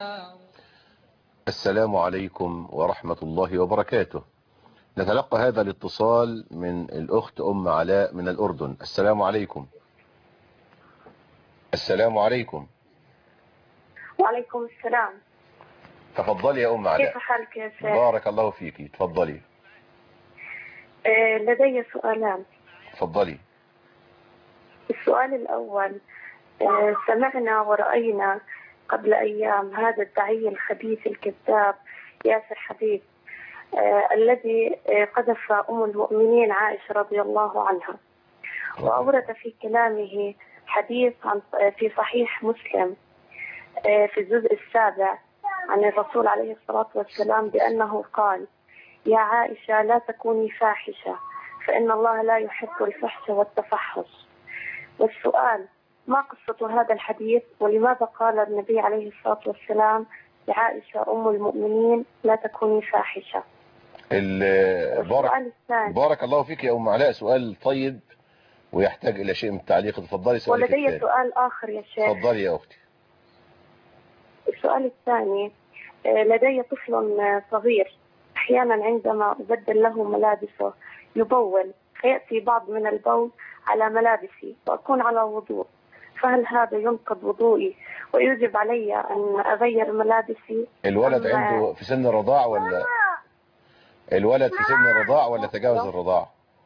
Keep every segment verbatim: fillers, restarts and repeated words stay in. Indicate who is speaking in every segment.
Speaker 1: السلام عليكم ورحمة الله وبركاته. نتلقى هذا الاتصال من الأخت أم علاء من الأردن. السلام عليكم. السلام عليكم.
Speaker 2: وعليكم السلام.
Speaker 1: تفضلي يا أم علاء.
Speaker 2: كيف حالك يا شيخ؟
Speaker 1: بارك الله فيك. تفضلي.
Speaker 2: آه لدي سؤالان.
Speaker 1: تفضلي.
Speaker 2: السؤال الأول، آه سمعنا ورأينا قبل أيام هذا الداعية الخبيث الكذاب ياسر حبيب آه الذي آه قذف أم المؤمنين عائشة رضي الله عنها، وأورد في كلامه حديث عن في صحيح مسلم آه في الجزء السابع عن الرسول عليه الصلاة والسلام بأنه قال: يا عائشة لا تكوني فاحشة فإن الله لا يحب الفحش والتفحش. والسؤال: ما قصة هذا الحديث، ولماذا قال النبي عليه الصلاة والسلام لعائشة أم المؤمنين لا تكوني فاحشة؟
Speaker 1: بارك, بارك الله فيك يا أم علاء. سؤال طيب ويحتاج إلى شيء من التعليق. تفضلي سؤالك الثاني.
Speaker 2: ولدي سؤال آخر يا شيخ.
Speaker 1: تفضلي يا أختي.
Speaker 2: السؤال الثاني، لدي طفل صغير أحيانا عندما أبدل له ملابسه يبول، فيأتي بعض من البول على ملابسي وأكون على وضوء، فهل هذا ينقض وضوئي ويجب علي أن أغير ملابسي؟
Speaker 1: الولد عنده في سن الرضاع ولا الولد في سن الرضاع ولا تجاوز الرضاع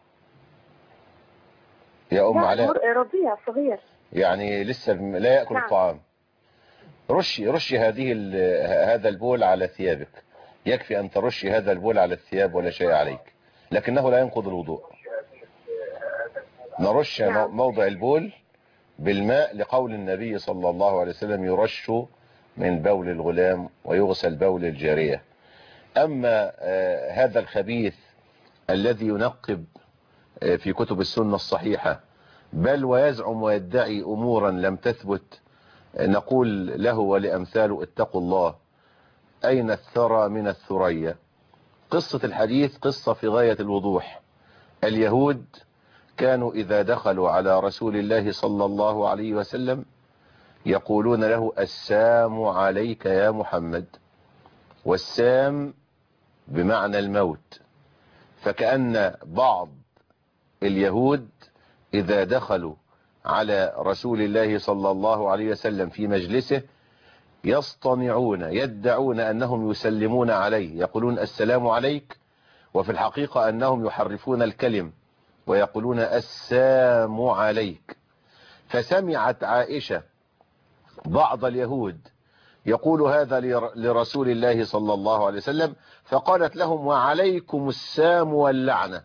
Speaker 1: يا أم علاء؟
Speaker 2: رضيع صغير
Speaker 1: يعني لسه لا يأكل. نعم. الطعام. رشي رشي هذه هذا البول على ثيابك. يكفي أن ترشي هذا البول على الثياب ولا شيء عليك، لكنه لا ينقض الوضوء. نرش نعم. موضع البول بالماء لقول النبي صلى الله عليه وسلم: يرش من بول الغلام ويغسل بول الجارية. أما آه هذا الخبيث الذي ينقب آه في كتب السنة الصحيحة بل ويزعم ويدعي أمورا لم تثبت، آه نقول له ولأمثاله: اتقوا الله، أين الثرى من الثريا. قصة الحديث قصة في غاية الوضوح. اليهود كانوا إذا دخلوا على رسول الله صلى الله عليه وسلم يقولون له: السام عليك يا محمد. والسام بمعنى الموت. فكأن بعض اليهود إذا دخلوا على رسول الله صلى الله عليه وسلم في مجلسه يصطنعون يدعون أنهم يسلمون عليه، يقولون السلام عليك، وفي الحقيقة أنهم يحرفون الكلم ويقولون السام عليك. فسمعت عائشة بعض اليهود يقول هذا لرسول الله صلى الله عليه وسلم، فقالت لهم: وعليكم السام واللعنة.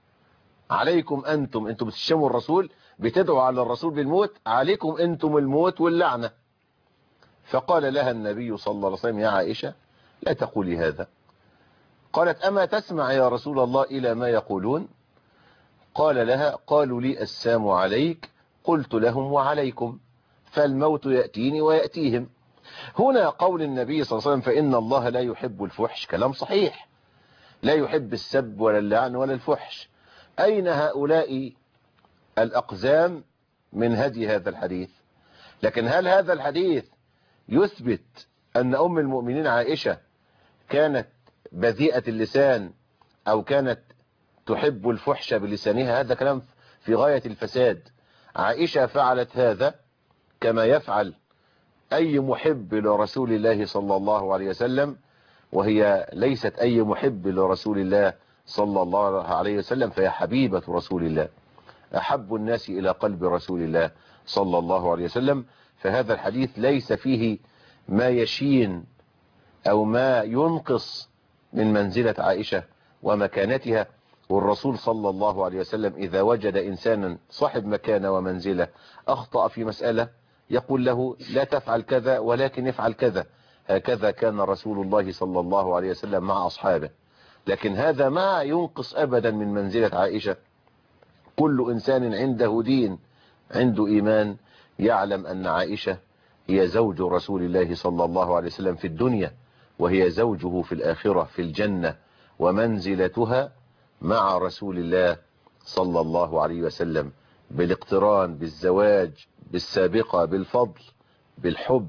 Speaker 1: عليكم أنتم أنتم بتشتموا الرسول، بتدعوا على الرسول بالموت، عليكم أنتم الموت واللعنة. فقال لها النبي صلى الله عليه وسلم: يا عائشة لا تقولي هذا. قالت: أما تسمع يا رسول الله إلى ما يقولون؟ قال لها: قالوا لي السام عليك، قلت لهم وعليكم، فالموت يأتيني ويأتيهم. هنا قول النبي صلى الله عليه وسلم: فإن الله لا يحب الفحش، كلام صحيح، لا يحب السب ولا اللعن ولا الفحش. أين هؤلاء الأقزام من هدي هذا الحديث؟ لكن هل هذا الحديث يثبت أن أم المؤمنين عائشة كانت بذيئة اللسان أو كانت تحب الفحش بلسانها؟ هذا كلام في غاية الفساد. عائشة فعلت هذا كما يفعل أي محب لرسول الله صلى الله عليه وسلم، وهي ليست أي محب لرسول الله صلى الله عليه وسلم، فهي حبيبة رسول الله، أحب الناس إلى قلب رسول الله صلى الله عليه وسلم. فهذا الحديث ليس فيه ما يشين أو ما ينقص من منزلة عائشة ومكانتها. والرسول صلى الله عليه وسلم إذا وجد إنسانا صاحب مكانة ومنزلة أخطأ في مسألة يقول له: لا تفعل كذا ولكن افعل كذا. هكذا كان رسول الله صلى الله عليه وسلم مع أصحابه. لكن هذا ما ينقص أبدا من منزلة عائشة. كل إنسان عنده دين، عنده إيمان، يعلم أن عائشة هي زوج رسول الله صلى الله عليه وسلم في الدنيا، وهي زوجه في الآخرة في الجنة، ومنزلتها مع رسول الله صلى الله عليه وسلم بالاقتران، بالزواج، بالسابقة، بالفضل، بالحب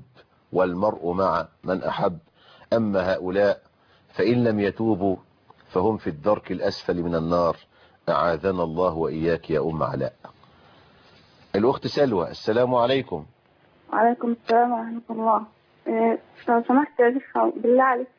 Speaker 1: والمرء مع من أحب. أما هؤلاء فإن لم يتوبوا فهم في الدرك الأسفل من النار، أعاذنا الله وإياك يا أم علاء. الأخت سلوى، السلام عليكم.
Speaker 3: وعليكم السلام ورحمة الله. إيه، لو سمحت يا شيخ بالله عليك،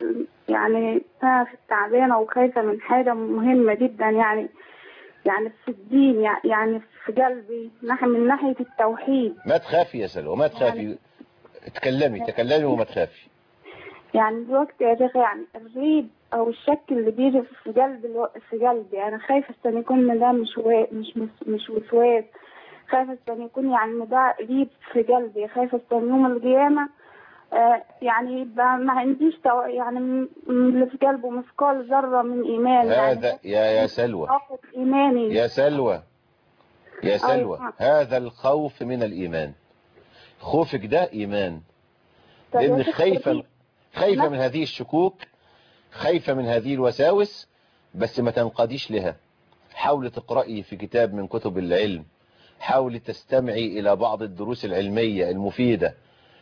Speaker 3: يعني أنا في تعبانة وخايفة من حاجة مهمة جدا، يعني يعني في الدين، يعني في قلبي من ناحية التوحيد.
Speaker 1: ما تخافي يا سلوى، ما تخافي، يعني تكلمي تكلمي وما تخافي.
Speaker 3: يعني دلوقتي يا شيخ، يعني الريب او الشك اللي بيجي في قلبي الو... في قلبي انا خايفه ان يكون ده مش و... مش مش, مش وسواس، خايفه ان يكون يعني ده ريب في قلبي، خايفه ان يوم القيامه آه يعني يبقى ما عنديش تو... يعني من اللي في قلبه مثقال ذره من ايمان.
Speaker 1: هذا
Speaker 3: يعني
Speaker 1: يا يا سلوى
Speaker 3: ايماني
Speaker 1: يا سلوى يا سلوى
Speaker 3: أيوة.
Speaker 1: هذا الخوف من الإيمان، خوفك ده إيمان، لأنك خايفة خايفة من هذه الشكوك، خايفة من هذه الوساوس، بس ما تنقاديش لها. حاولي تقرأي في كتاب من كتب العلم، حاولي تستمعي إلى بعض الدروس العلمية المفيدة،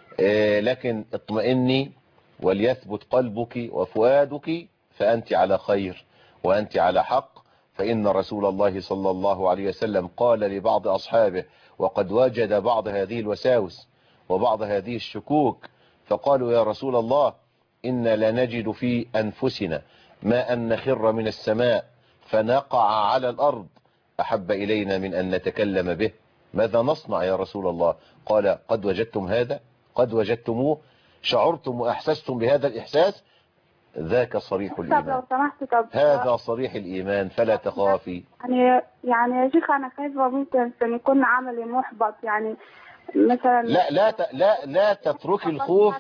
Speaker 1: لكن اطمئني وليثبت قلبك وفؤادك، فأنت على خير وأنت على حق. فإن رسول الله صلى الله عليه وسلم قال لبعض أصحابه وقد وجد بعض هذه الوساوس وبعض هذه الشكوك، فقالوا يا رسول الله إنا لا نجد في أنفسنا ما أن نخر من السماء فنقع على الأرض أحب إلينا من أن نتكلم به، ماذا نصنع يا رسول الله؟ قال قد وجدتم هذا، قد وجدتموه، شعرتم وأحسستم بهذا الإحساس، ذاك صريح الإيمان، هذا صريح الإيمان، فلا تخافي.
Speaker 3: يعني يعني يا شيخ أنا خايفة ممكن يكون عملي محبط، يعني مثلا
Speaker 1: لا لا لا لا تتركي الخوف،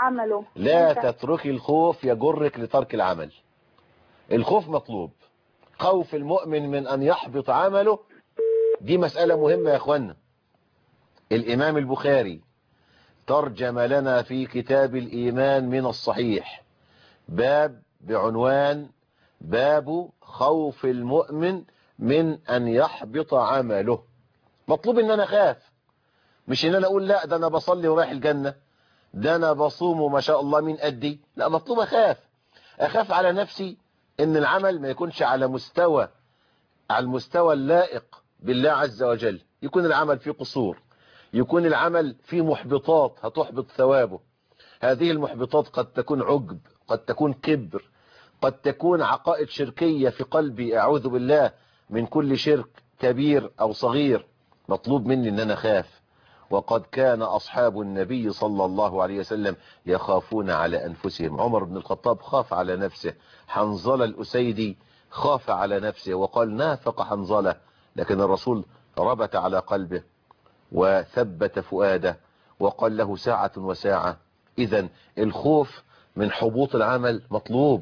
Speaker 1: لا تتركي الخوف يجرك لترك العمل. الخوف مطلوب، خوف المؤمن من أن يحبط عمله، دي مسألة مهمة يا أخوانا. الإمام البخاري ترجم لنا في كتاب الإيمان من الصحيح باب بعنوان باب خوف المؤمن من أن يحبط عمله. مطلوب ان انا اخاف، مش ان انا اقول لا ده انا بصلي ورايح الجنة، ده انا بصوم وما شاء الله من قدي، لا، مطلوب اخاف اخاف على نفسي ان العمل ما يكونش على مستوى على المستوى اللائق بالله عز وجل، يكون العمل فيه قصور، يكون العمل فيه محبطات هتحبط ثوابه. هذه المحبطات قد تكون عجب، قد تكون كبر، قد تكون عقائد شركية في قلبي، أعوذ بالله من كل شرك كبير أو صغير. مطلوب مني أن أنا خاف. وقد كان أصحاب النبي صلى الله عليه وسلم يخافون على أنفسهم. عمر بن الخطاب خاف على نفسه، حنظلة الأسيدي خاف على نفسه وقال نافق حنظلة، لكن الرسول ربط على قلبه وثبت فؤاده وقال له ساعة وساعة. إذن الخوف من حبوط العمل مطلوب،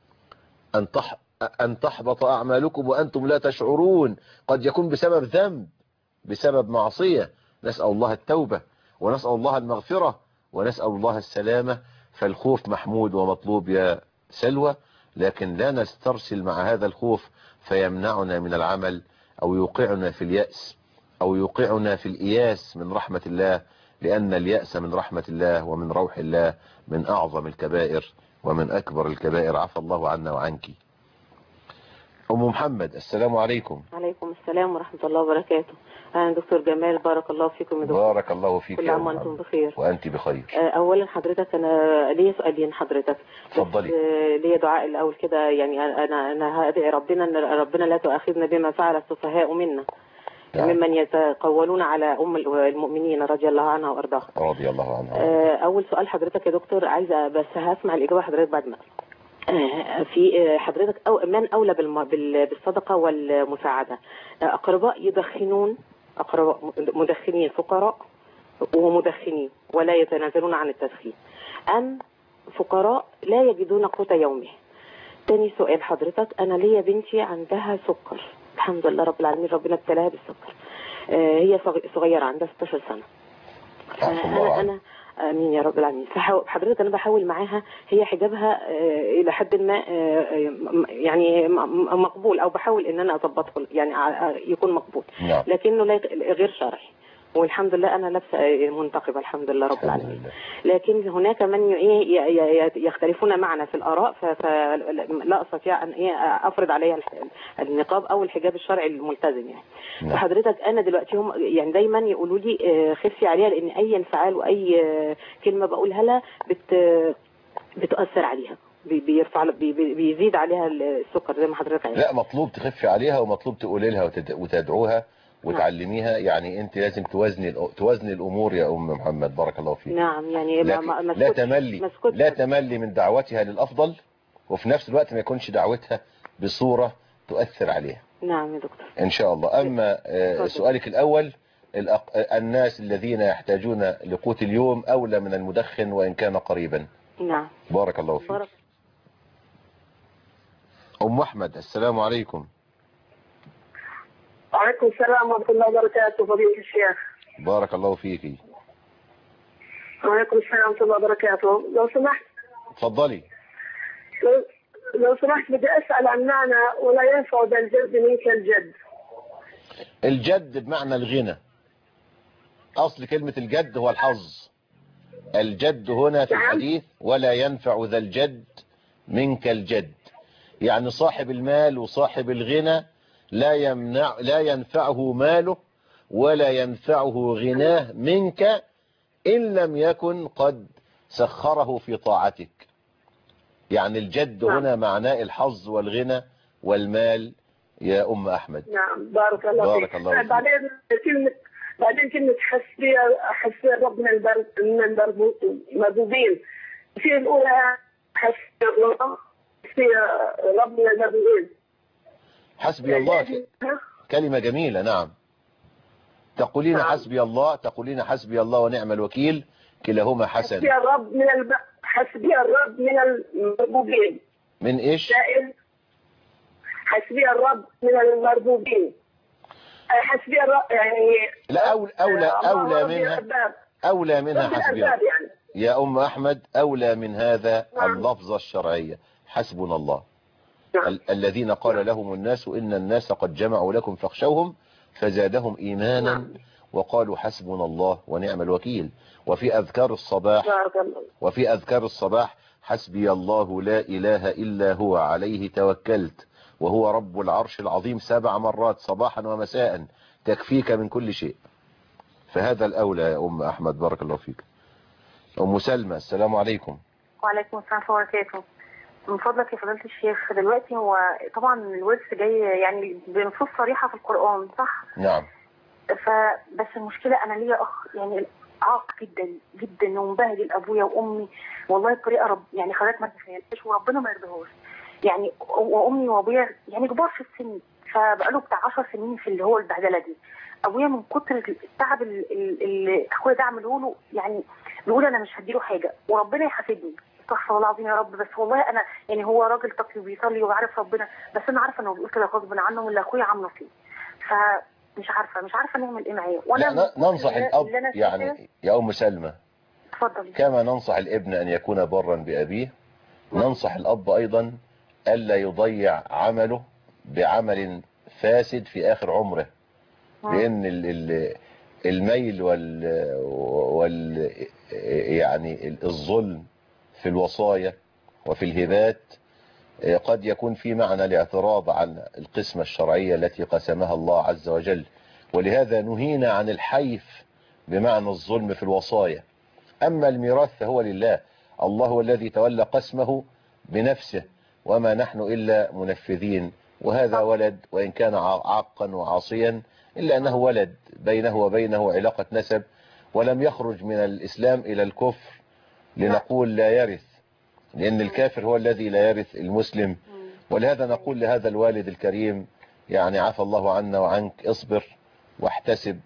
Speaker 1: أن تح... أن تحبط أعمالكم وأنتم لا تشعرون، قد يكون بسبب ذنب، بسبب معصية، نسأل الله التوبة ونسأل الله المغفرة ونسأل الله السلامة. فالخوف محمود ومطلوب يا سلوى، لكن لا نسترسل مع هذا الخوف فيمنعنا من العمل أو يوقعنا في اليأس أو يوقعنا في الإياس من رحمة الله، لأن اليأس من رحمة الله ومن روح الله من أعظم الكبائر ومن أكبر الكبائر، عفى الله عنا وعنك. أم محمد، السلام عليكم.
Speaker 4: عليكم السلام ورحمة الله وبركاته. أنا دكتور جمال، بارك الله فيكم يا دكتور.
Speaker 1: بارك الله فيك
Speaker 4: كل عام وأنتم بخير.
Speaker 1: وأنت بخير.
Speaker 4: أولا حضرتك أنا ليا سؤالين حضرتك،
Speaker 1: اتفضلي.
Speaker 4: ليا دعاء الأول كده، يعني أنا أنا هدعي ربنا أن ربنا لا تؤاخذنا بما فعل السفهاء منا ممن يتقولون على أم المؤمنين رضي الله عنها وأرضاها.
Speaker 1: رضي الله عنها.
Speaker 4: أول سؤال حضرتك يا دكتور، عايزة بس هسمع الإجابة حضرتك بعد ما في حضرتك أو من أولى بالصدقة والمساعدة؟ أقرباء يدخنون، أقرباء مدخنين فقراء ومدخنين ولا يتنازلون عن التدخين، أم فقراء لا يجدون قوت يومه؟ تاني سؤال حضرتك، أنا ليا بنتي عندها سكر، الحمد لله رب العالمين ربنا ابتلاها بالسكر، هي صغيرة عندها ستاشر سنة. أنا أنا امين يا رب العالمين. فحضرتك انا بحاول معاها، هي حجابها الى حد ما يعني مقبول، او بحاول ان انا اظبطه يعني يكون مقبول، لكنه غير شرعي. والحمد لله انا لابسه منتقبه الحمد لله رب العالمين. لكن هناك من يختلفون معنا في الاراء فلا استطيع ان افرض عليها النقاب او الحجاب الشرعي الملتزم يعني. فحضرتك انا دلوقتي هم يعني دايما يقولوا لي خفي عليها لان اي انفعال واي كلمه بقولها لها بت بتاثر عليها، بيرفع بيزيد عليها السكر زي ما حضرتك عارف.
Speaker 1: لا مطلوب تخفي عليها ومطلوب تقولي لها وتدعوها وتعلميها. يعني انت لازم توازني توازني الامور يا ام محمد بارك الله فيك.
Speaker 4: نعم يعني ما ما
Speaker 1: لا تملي لا تملي من دعوتها للافضل وفي نفس الوقت ما يكونش دعوتها بصورة تؤثر عليها.
Speaker 4: نعم يا دكتور
Speaker 1: ان شاء الله. اما سؤالك الاول الناس الذين يحتاجون لقوت اليوم اولى من المدخن وان كان قريبا.
Speaker 4: نعم
Speaker 1: بارك الله فيك. بارك. ام احمد السلام عليكم.
Speaker 5: وعليكم السلام ورحمة الله وبركاته فضيلة الشيخ.
Speaker 1: بارك الله فيكي.
Speaker 5: وعليكم السلام ورحمة الله وبركاته. لو سمحت.
Speaker 1: اتفضلي.
Speaker 5: لو, لو سمحت بدي أسأل عن معنى ولا ينفع ذا الجد منك الجد.
Speaker 1: الجد بمعنى الغنى. أصل كلمة الجد هو الحظ. الجد هنا في الحديث ولا ينفع ذا الجد منك الجد. يعني صاحب المال وصاحب الغنى لا يمنع لا ينفعه ماله ولا ينفعه غناه منك إن لم يكن قد سخره في طاعتك. يعني الجد هنا معناه الحظ والغنى والمال يا أم أحمد.
Speaker 5: نعم بارك الله
Speaker 1: بارك فيك. الله
Speaker 5: بعدين كلمة بعدين كلمة حسبي حسبي الرب من البرد من المربوبين. في الأولى حسبي الله حسبي الرب من المربوبين.
Speaker 1: حسبي الله كلمة جميلة. نعم تقولين نعم. حسبي الله تقولين حسبي الله ونعم الوكيل كلاهما حسن.
Speaker 5: حسبي الرب من الب... حسبي الرب من المربوبين.
Speaker 1: من ايش؟
Speaker 5: حسبي الرب من المربوبين. حسبي الرب يعني
Speaker 1: لا أولى أولى أولى منها أولى منها حسبي الله يعني. يا أم أحمد أولى من هذا نعم. اللفظة الشرعية حسبنا الله. نعم. الذين قال نعم. لهم الناس إن الناس قد جمعوا لكم فاخشوهم فزادهم إيمانا نعم. وقالوا حسبنا الله ونعم الوكيل. وفي أذكار الصباح وفي أذكار الصباح حسبي الله لا إله إلا هو عليه توكلت وهو رب العرش العظيم سبع مرات صباحا ومساء تكفيك من كل شيء. فهذا الأولى يا أم أحمد بارك الله فيك. أم سلمى السلام عليكم.
Speaker 6: وعليكم السلام ورحمة الله وبركاته. من فضلك يا فضيلة الشيخ دلوقتي هو طبعا الورث جاي يعني بنصوص صريحة في القرآن صح؟
Speaker 1: نعم.
Speaker 6: فبس المشكلة أنا ليا أخ يعني عاق جدا جدا ومبهدل أبويا وأمي والله بطريقة رب يعني خلت ما تتخيلش وربنا ما يرضاهوش. يعني وأمي وأبويا يعني كبار في السن فبقاله بتاع عشر سنين في اللي هو البهدلة دي. أبويا من كتر التعب اللي أخويا ده عمله له يعني بيقول أنا مش هديله حاجة وربنا يحاسبني. استغفر الله العظيم يا رب. بس والله انا يعني هو راجل تقي وبيصلي وعارف ربنا بس انا عارفه انه بيقول كده غصب عنه واللي اخويا عامله فيه. فمش عارفه مش عارفه نعمل ايه معاه.
Speaker 1: وانا ننصح الاب يعني يا ام سلمى
Speaker 6: اتفضلي.
Speaker 1: كما ننصح الابن ان يكون برا بابيه ننصح الاب ايضا الا يضيع عمله بعمل فاسد في اخر عمره. لان الميل وال وال يعني الظلم في الوصايا وفي الهبات قد يكون في معنى الاعتراض عن القسمة الشرعية التي قسمها الله عز وجل. ولهذا نهينا عن الحيف بمعنى الظلم في الوصايا. أما الميراث فهو لله. الله هو الذي تولى قسمه بنفسه وما نحن إلا منفذين. وهذا ولد وإن كان عاقا وعاصيا إلا أنه ولد بينه وبينه علاقة نسب ولم يخرج من الإسلام إلى الكفر لنقول لا يرث. لأن الكافر هو الذي لا يرث المسلم. ولهذا نقول لهذا الوالد الكريم يعني عفى الله عنا وعنك اصبر واحتسب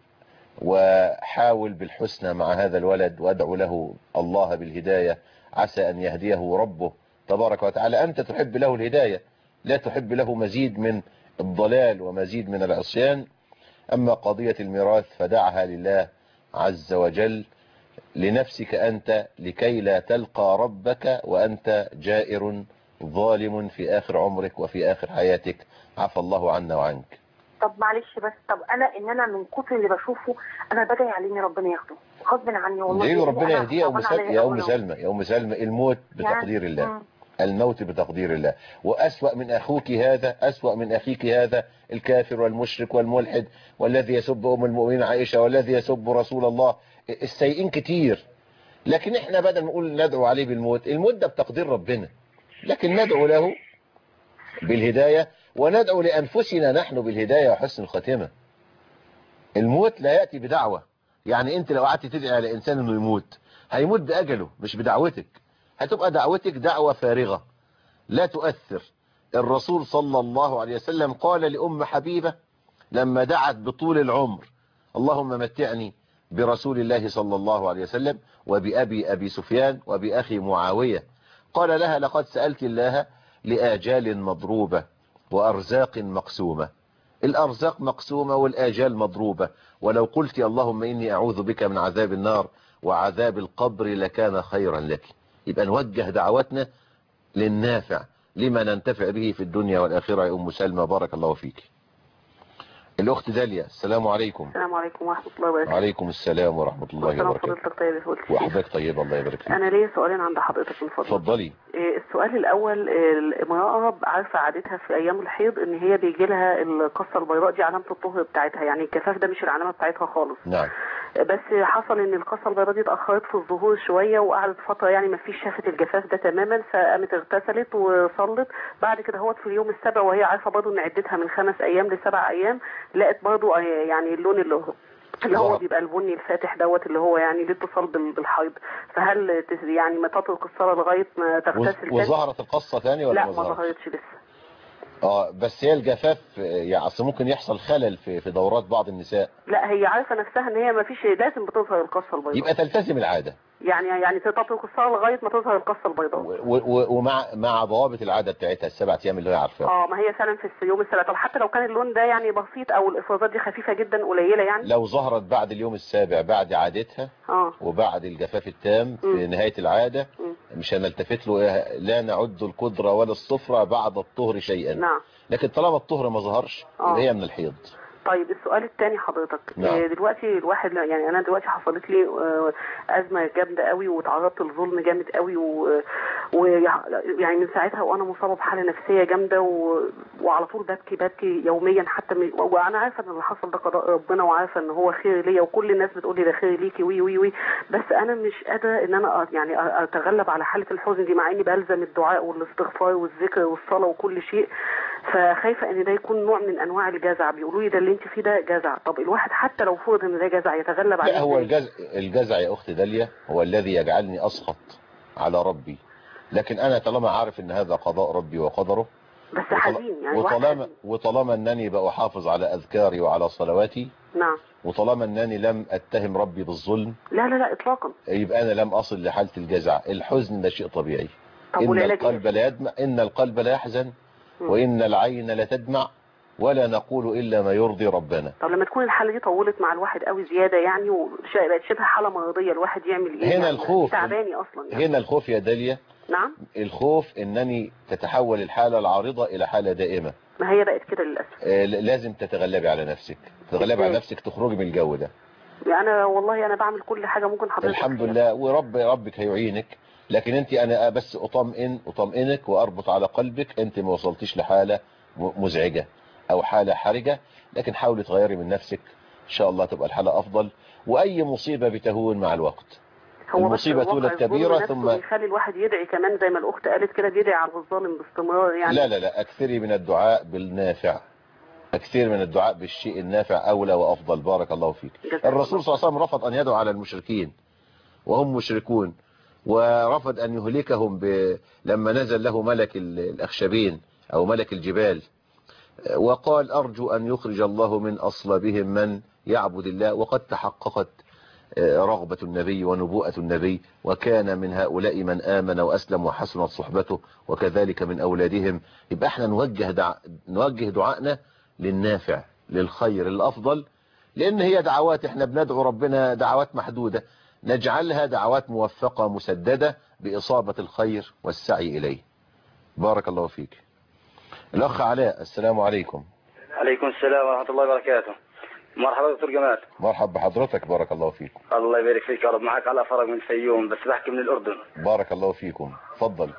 Speaker 1: وحاول بالحسنى مع هذا الولد وادعو له الله بالهداية عسى أن يهديه ربه تبارك وتعالى. أنت تحب له الهداية لا تحب له مزيد من الضلال ومزيد من العصيان. أما قضية الميراث فدعها لله عز وجل لنفسك أنت لكي لا تلقى ربك وأنت جائر ظالم في آخر عمرك وفي آخر حياتك. عفى الله عنا وعنك.
Speaker 6: طب معلش بس، طب انا ان انا من كتر اللي بشوفه انا بدعي عليه ان ربنا ياخده غصب عني والله.
Speaker 1: ليه ربنا يهديه يا ام
Speaker 6: صعبان
Speaker 1: سلمى؟
Speaker 6: عليا
Speaker 1: يا
Speaker 6: أوي
Speaker 1: ام
Speaker 6: أنا.
Speaker 1: سلمى يا ام سلمى الموت بتقدير
Speaker 6: يعني
Speaker 1: الله.
Speaker 6: مم.
Speaker 1: الموت بتقدير الله. وأسوأ من أخوك هذا، أسوأ من أخيك هذا الكافر والمشرك والملحد والذي يسب أم المؤمنين عائشة والذي يسب رسول الله، السيئين كتير. لكن احنا بدل ما نقول ندعو عليه بالموت، الموت ده بتقدير ربنا، لكن ندعو له بالهداية وندعو لأنفسنا نحن بالهداية وحسن الخاتمة. الموت لا يأتي بدعوة. يعني انت لو قعدت تدعي على إنسان انه يموت، هيموت بأجله مش بدعوتك، هتبقى دعوتك دعوة فارغة لا تؤثر. الرسول صلى الله عليه وسلم قال لأم حبيبة لما دعت بطول العمر: اللهم متعني برسول الله صلى الله عليه وسلم وبأبي أبي سفيان وبأخي معاوية، قال لها: لقد سألت الله لآجال مضروبة وأرزاق مقسومة. الأرزاق مقسومة والآجال مضروبة، ولو قلت اللهم إني أعوذ بك من عذاب النار وعذاب القبر لكان خيرا لك. يبقى نوجه دعوتنا للنافع لما ننتفع به في الدنيا والآخرة. يا أم سلمى بارك الله فيك. الأخت داليا، السلام عليكم.
Speaker 7: السلام عليكم ورحمة الله وبركاته.
Speaker 1: وعليكم السلام ورحمة الله وبركاته.
Speaker 7: حضرتك طيب يا فندم.
Speaker 1: وحضرتك طيب، الله يبارك فيك.
Speaker 7: أنا ليا سؤالين عند حضرتك من فضلك.
Speaker 1: اتفضلي.
Speaker 7: السؤال الأول، المرأة عارفة عادتها في أيام الحيض إن هي بيجي لها القصة البيضاء دي علامة الطهر بتاعتها، يعني الجفاف ده مش العلامة بتاعتها خالص.
Speaker 1: نعم.
Speaker 7: بس حصل ان القصه البيضاء دي اتاخرت في الظهور شويه وقعدت فتره يعني ما فيش شافت الجفاف ده تماما، فقامت اغتسلت وصلت. بعد كده هوت في اليوم السابع وهي عارفه برضه ان عدتها من خمس ايام لسبع ايام، لقت برضه يعني اللون اللي هو اللي هو بيبقى البني الفاتح دوت اللي هو يعني ليه اتصال بالحيض. فهل يعني ما تترك الصلاه لغايه ما تغتسل تاني؟
Speaker 1: وظهرت القصه ثاني ولا
Speaker 7: لا
Speaker 1: ما
Speaker 7: ظهرتش؟ لا ما ظهرتش لسه.
Speaker 1: اه بس هي الجفاف يعني اصل ممكن يحصل خلل في في دورات بعض النساء.
Speaker 7: لا هي عارفه نفسها ان هي ما فيش، لازم بتظهر القصه البيضاء.
Speaker 1: يبقى تلتزم العاده.
Speaker 7: يعني يعني تترك الصلاه لغايه ما تظهر القصه البيضاء.
Speaker 1: ومع مع ضوابط العاده بتاعتها السبع ايام اللي هي عارفاها.
Speaker 7: اه ما هي فعلا في اليوم السابع. طب حتى لو كان اللون ده يعني بسيط او الافرازات دي خفيفه جدا قليله يعني،
Speaker 1: لو ظهرت بعد اليوم السابع بعد عادتها
Speaker 7: اه
Speaker 1: وبعد الجفاف التام في م. نهايه العاده م. مش هنلتفت له، لا نعد القدره ولا الصفرة بعد الطهر شيئا.
Speaker 7: نعم.
Speaker 1: لكن طالما الطهر ما ظهرش يبقى هي من الحيض.
Speaker 7: طيب السؤال الثاني حضرتك،
Speaker 1: نعم.
Speaker 7: دلوقتي الواحد يعني انا دلوقتي حصلت لي ازمه جامده قوي وتعرضت لظلم جامد قوي ويعني من ساعتها وانا مصابه بحاله نفسيه جامده و... وعلى طول ببكي ببكي يوميا حتى من... وانا عارفه ان اللي حصل ده قضاء ربنا وعارفه ان هو خير ليا وكل الناس بتقول لي ده خير ليكي وي وي وي بس انا مش قادره ان انا يعني اتغلب على حاله الحزن دي، مع اني بلزم الدعاء والاستغفار والذكر والصلاه وكل شيء. فخايفه ان ده يكون نوع من انواع الجزع، بيقولوا لي ده اللي انت فيه ده جزع. طب الواحد حتى لو فرض ان ده جزع يتغلب عليه؟
Speaker 1: لا هو الجزع, الجزع يا اخت داليا هو الذي يجعلني اسخط على ربي، لكن انا طالما عارف ان هذا قضاء ربي وقدره
Speaker 7: بس حزين يعني
Speaker 1: وطالما وطالما انني بأحافظ على اذكاري وعلى صلواتي.
Speaker 7: نعم.
Speaker 1: وطالما انني لم اتهم ربي بالظلم.
Speaker 7: لا لا لا اطلاقا.
Speaker 1: يبقى انا لم اصل لحالة الجزع. الحزن ده شيء طبيعي.
Speaker 7: طب
Speaker 1: ان القلب لا يدمع، ان القلب لا يحزن م. وان العين لا تدمع ولا نقول الا ما يرضي ربنا.
Speaker 7: طب لما تكون الحاله دي طولت مع الواحد قوي زياده يعني وبقت شبه حاله مرضيه، الواحد يعمل ايه؟
Speaker 1: هنا يعني الخوف
Speaker 7: تعباني اصلا يعني.
Speaker 1: هنا الخوف يا داليا.
Speaker 7: نعم.
Speaker 1: الخوف انني تتحول الحاله العارضه الى حاله دائمه.
Speaker 7: ما هي بقت كده للاسف.
Speaker 1: آه لازم تتغلبي على نفسك، تتغلبي على نفسك، تخرجي من الجو ده.
Speaker 7: انا والله انا بعمل كل حاجه ممكن حضرتك.
Speaker 1: الحمد لله ورب ربك هيعينك، لكن انت انا بس اطمئن اطمئنك واربط على قلبك، انت ما وصلتيش لحاله مزعجه او حاله حرجه، لكن حاولي تغيري من نفسك ان شاء الله تبقى الحاله افضل. واي مصيبه بتهون مع الوقت.
Speaker 7: هو
Speaker 1: المصيبه تولد كبيره ثم
Speaker 7: يخلي الواحد يدعي كمان زي ما الاخت قالت كده، بيدعي على الظالم باستمرار يعني.
Speaker 1: لا لا لا اكثري من الدعاء بالنافع، اكثر من الدعاء بالشيء النافع اولى وافضل. بارك الله فيك. الرسول صلى الله عليه وسلم رفض ان يدعو على المشركين وهم مشركون، ورفض ان يهلكهم ب... لما نزل له ملك الاخشبين او ملك الجبال، وقال ارجو ان يخرج الله من اصلابهم من يعبد الله، وقد تحققت رغبة النبي ونبوءة النبي، وكان من هؤلاء من آمن وأسلم وحسنت صحبته وكذلك من أولادهم. يبقى احنا نوجه دع... نوجه دعائنا للنافع للخير الأفضل، لأن هي دعوات احنا بندعو ربنا دعوات محدودة، نجعلها دعوات موفقة مسددة بإصابة الخير والسعي إليه. بارك الله فيك. الأخ علاء، السلام عليكم.
Speaker 8: عليكم السلام ورحمة الله وبركاته. مرحبا دكتور جمال.
Speaker 1: مرحبا بحضرتك، بارك الله فيكم.
Speaker 8: الله يبارك فيك يا رب. معك على فرج من الفيوم، بس بحكي من الأردن.
Speaker 1: بارك الله فيكم. تفضل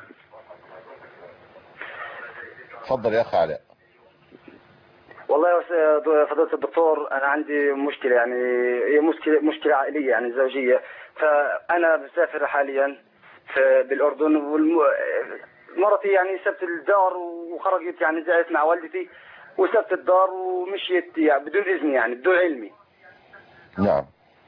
Speaker 1: تفضل يا أخ علاء.
Speaker 8: والله يا فضيلة الدكتور، أنا عندي مشكلة، يعني هي مشكلة مشكلة عائلية يعني زوجية. فأنا بسافر حاليا في بالأردن، ومرتي يعني سبت الدار وخرجت، يعني زعلت مع والدتي وسبت الدار ومشيت يعني بدون إذن، يعني بدون علمي.
Speaker 1: نعم.